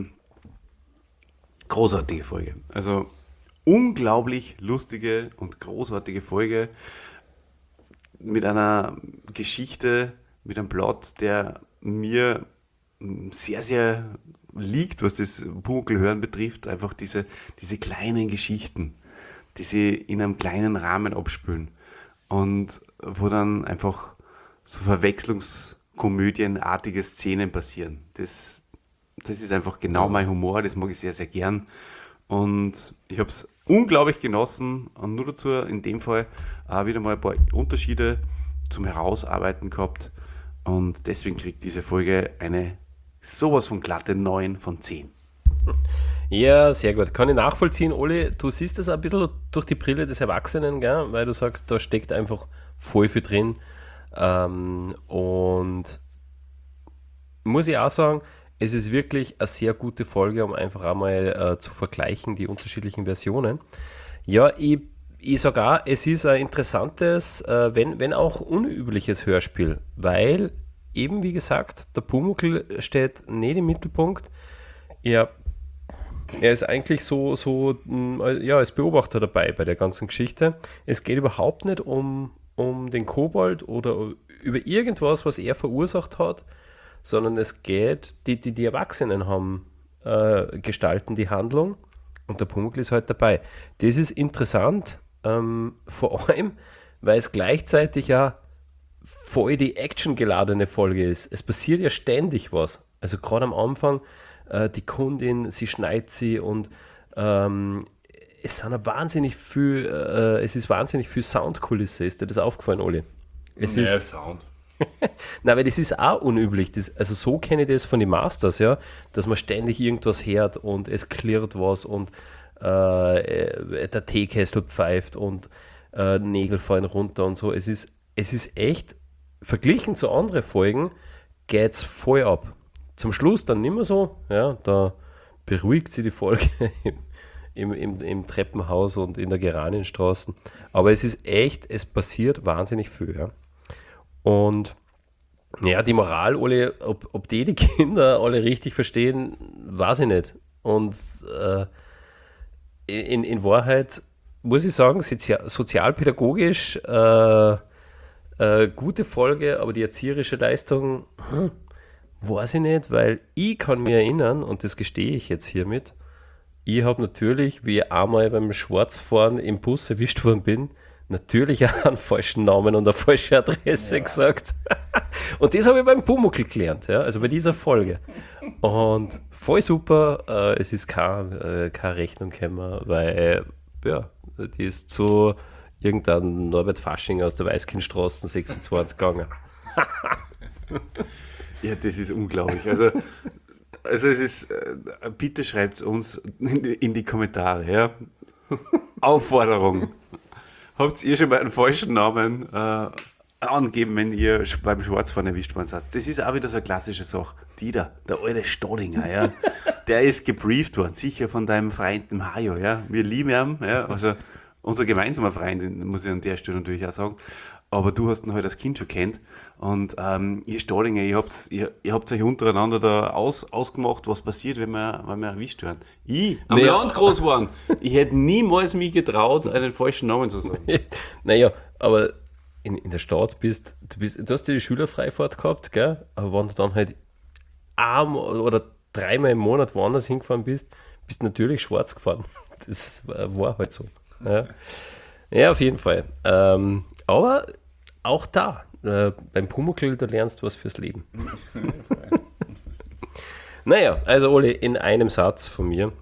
Großartige Folge. Also unglaublich lustige und großartige Folge mit einer Geschichte, mit einem Plot, der mir sehr, sehr liegt, was das Pumuckl-Hören betrifft. Einfach diese kleinen Geschichten, die sie in einem kleinen Rahmen abspülen und wo dann einfach so verwechslungskomödienartige Szenen passieren. Das ist einfach genau mein Humor, das mag ich sehr, sehr gern. Und ich habe es unglaublich genossen und nur dazu in dem Fall auch wieder mal ein paar Unterschiede zum Herausarbeiten gehabt. Und deswegen kriegt diese Folge eine sowas von glatte 9 von 10. Ja, sehr gut. Kann ich nachvollziehen, Oli, du siehst das ein bisschen durch die Brille des Erwachsenen, gell? Weil du sagst, da steckt einfach voll viel drin. Und muss ich auch sagen, es ist wirklich eine sehr gute Folge, um einfach einmal zu vergleichen, die unterschiedlichen Versionen. Ja, ich sage auch, es ist ein interessantes, wenn auch unübliches Hörspiel, weil eben, wie gesagt, der Pumuckl steht nicht im Mittelpunkt. Er ist eigentlich so als Beobachter dabei bei der ganzen Geschichte. Es geht überhaupt nicht um den Kobold oder über irgendwas, was er verursacht hat, sondern es geht, die Erwachsenen gestalten die Handlung und der Pumuckl ist halt dabei. Das ist interessant, vor allem, weil es gleichzeitig ja voll die actiongeladene Folge ist. Es passiert ja ständig was. Also gerade am Anfang, die Kundin, sie schneit sie und es ist wahnsinnig viel Soundkulisse. Ist dir das aufgefallen, Oli? Sound. Nein, weil das ist auch unüblich. Also so kenne ich das von den Masters, ja, dass man ständig irgendwas hört und es klirrt was und der Teekessel pfeift und Nägel fallen runter und so. Es ist echt, verglichen zu anderen Folgen, geht's voll ab. Zum Schluss dann nicht mehr so, ja, da beruhigt sie die Folge im Treppenhaus und in der Geranienstraße. Aber es ist echt, es passiert wahnsinnig viel. Ja. Und ja, die Moral, Ole, ob die Kinder alle richtig verstehen, weiß ich nicht. Und in Wahrheit muss ich sagen, sozialpädagogisch gute Folge, aber die erzieherische Leistung, weiß ich nicht, weil ich kann mich erinnern, und das gestehe ich jetzt hiermit, ich habe natürlich, wie ich einmal beim Schwarzfahren im Bus erwischt worden bin, natürlich auch einen falschen Namen und eine falsche Adresse gesagt. Und das habe ich beim Pumuckl gelernt, ja, also bei dieser Folge. Und voll super, es ist keine Rechnung gekommen, weil ja, die ist zu irgendein Norbert Fasching aus der Weißkindstraße 26 gegangen. Ja, das ist unglaublich. Also es ist, bitte schreibt es uns in die Kommentare, ja. Aufforderung. Habt ihr schon mal einen falschen Namen angeben, wenn ihr beim Schwarzfahren erwischt worden seid? Das ist auch wieder so eine klassische Sache. Der alte Stodinger, ja, der ist gebrieft worden, sicher von deinem Freund, dem Hajo, ja. Wir lieben ihn, ja, also unser gemeinsamer Freund, muss ich an der Stelle natürlich auch sagen. Aber du hast ihn halt als Kind schon kennt. Und ihr Stadinger, ihr habt euch untereinander da ausgemacht, was passiert, wenn wir erwischt werden. Am Land groß geworden. Ich hätte niemals mich getraut, einen falschen Namen zu sagen. Naja, aber in der Stadt du hast ja die Schülerfreifahrt gehabt, gell? Aber wenn du dann halt oder 3-mal im Monat woanders hingefahren bist du natürlich schwarz gefahren. Das war halt so. Ja, auf jeden Fall. Aber auch da, beim Pumuckl, da lernst du was fürs Leben. Naja, also Ole, in einem Satz von mir.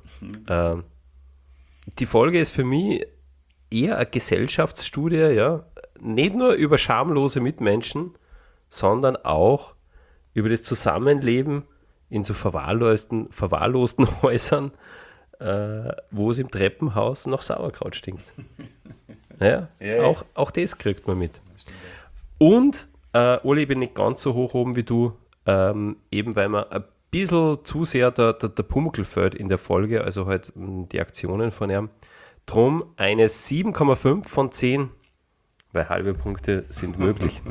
Die Folge ist für mich eher eine Gesellschaftsstudie, ja. Nicht nur über schamlose Mitmenschen, sondern auch über das Zusammenleben in so verwahrlosten Häusern, wo es im Treppenhaus nach Sauerkraut stinkt. Ja. Auch das kriegt man mit. Und, Oli, ich bin nicht ganz so hoch oben wie du, eben weil man ein bisschen zu sehr der Pumuckl fällt in der Folge, also halt die Aktionen von ihm. Drum eine 7,5 von 10, weil halbe Punkte sind möglich.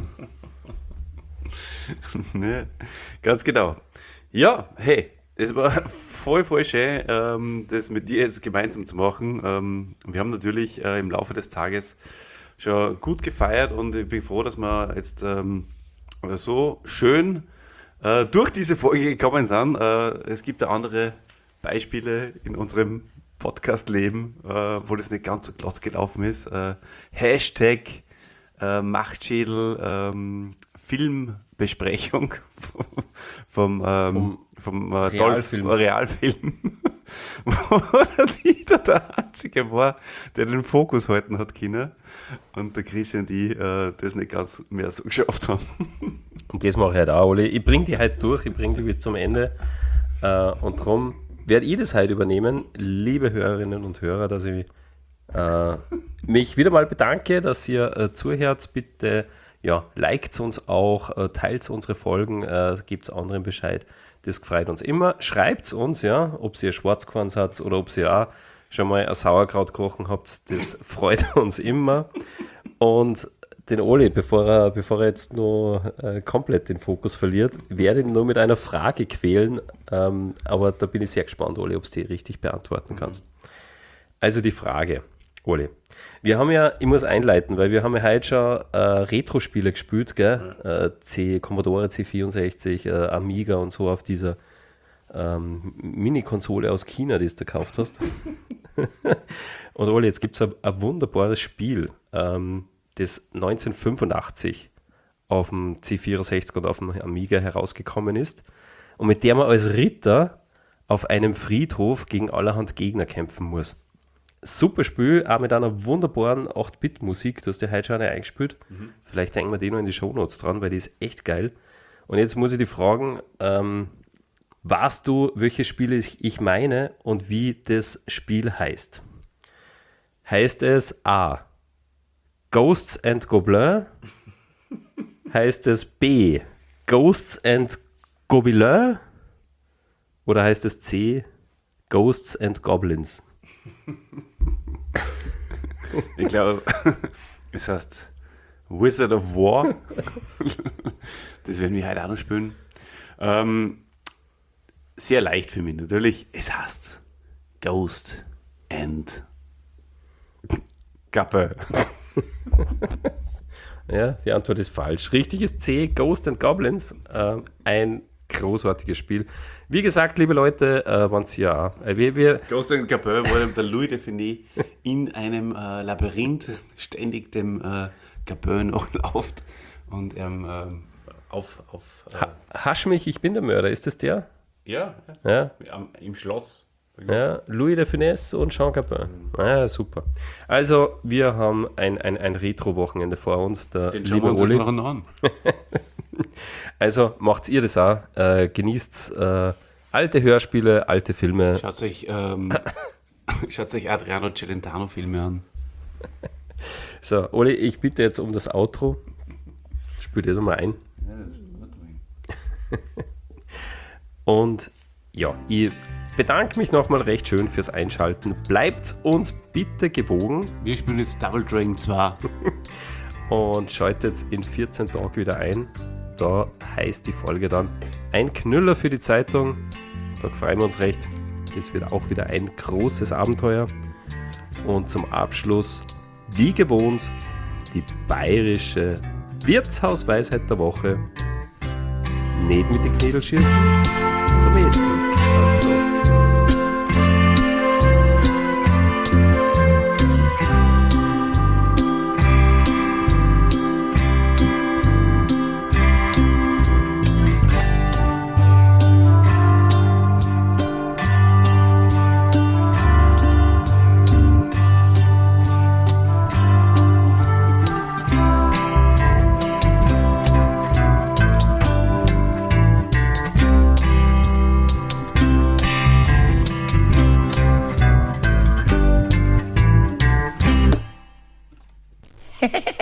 Ne, ganz genau. Ja, hey, es war voll schön, das mit dir jetzt gemeinsam zu machen. Wir haben natürlich im Laufe des Tages schon gut gefeiert und ich bin froh, dass wir jetzt so schön durch diese Folge gekommen sind. Es gibt ja andere Beispiele in unserem Podcast-Leben, wo das nicht ganz so glatt gelaufen ist. Hashtag Machtschädel Filmbesprechung vom Realfilm. Wo der Dieter der Einzige war, der den Fokus halten hat können und der Chris und ich das nicht ganz mehr so geschafft haben. Und das mache ich halt auch, Oli. Ich bringe die halt durch, ich bringe die bis zum Ende und darum werde ich das heute übernehmen, liebe Hörerinnen und Hörer, dass ich mich wieder mal bedanke, dass ihr zuhört. Bitte liked uns auch, teilt unsere Folgen, gebt anderen Bescheid. Das freut uns immer. Schreibt uns, ja, ob ihr schwarz gefahren seid oder ob ihr auch schon mal ein Sauerkraut gekocht habt. Das freut uns immer. Und den Oli, bevor er jetzt nur komplett den Fokus verliert, werde ich ihn nur mit einer Frage quälen. Aber da bin ich sehr gespannt, Oli, ob du die richtig beantworten kannst. Also die Frage, Oli. Wir haben ja, ich muss einleiten, weil wir haben ja heute schon Retro-Spiele gespielt, gell? Commodore C64, Amiga und so auf dieser Mini-Konsole aus China, die du gekauft hast. Und Oli, jetzt gibt es ein wunderbares Spiel, das 1985 auf dem C64 und auf dem Amiga herausgekommen ist und mit der man als Ritter auf einem Friedhof gegen allerhand Gegner kämpfen muss. Super Spiel, auch mit einer wunderbaren 8-Bit-Musik, du hast ja heute schon eine eingespielt. Vielleicht hängen wir die noch in die Shownotes dran, weil die ist echt geil. Und jetzt muss ich dich fragen, weißt du, welche Spiele ich meine und wie das Spiel heißt? Heißt es A. Ghosts and Gobelins? Heißt es B. Ghosts and Gobelins? Oder heißt es C. Ghosts and Goblins? Ich glaube, es heißt Wizard of War. Das werden wir heute auch noch spielen. Sehr leicht für mich natürlich. Es heißt Ghost and Gabbe. Ja, die Antwort ist falsch. Richtig ist C, Ghost and Goblins. Ein großartiges Spiel. Wie gesagt, liebe Leute, wir Ghost and Gabbe, wo der Louis Define in einem Labyrinth ständig dem Gabbe nachläuft und Hasch mich, ich bin der Mörder. Ist das der? Ja. Im Schloss. Ja, Louis de Funès und Jean Gabin. Ja, super. Also, wir haben ein Retro-Wochenende vor uns. Den schauen wir uns jetzt noch an. Also, macht ihr das auch. Genießt alte Hörspiele, alte Filme. Schaut euch Adriano Celentano-Filme an. So, Oli, ich bitte jetzt um das Outro. Spiel das einmal ein. Und ja, ich bedanke mich nochmal recht schön fürs Einschalten. Bleibt uns bitte gewogen. Wir spielen jetzt Double Dragon 2. Und schaltet in 14 Tagen wieder ein. Da heißt die Folge dann ein Knüller für die Zeitung. Da freuen wir uns recht. Das wird auch wieder ein großes Abenteuer. Und zum Abschluss, wie gewohnt, die bayerische Wirtshausweisheit der Woche. Nicht mit den Knädel schießen, zum Essen. Hehehe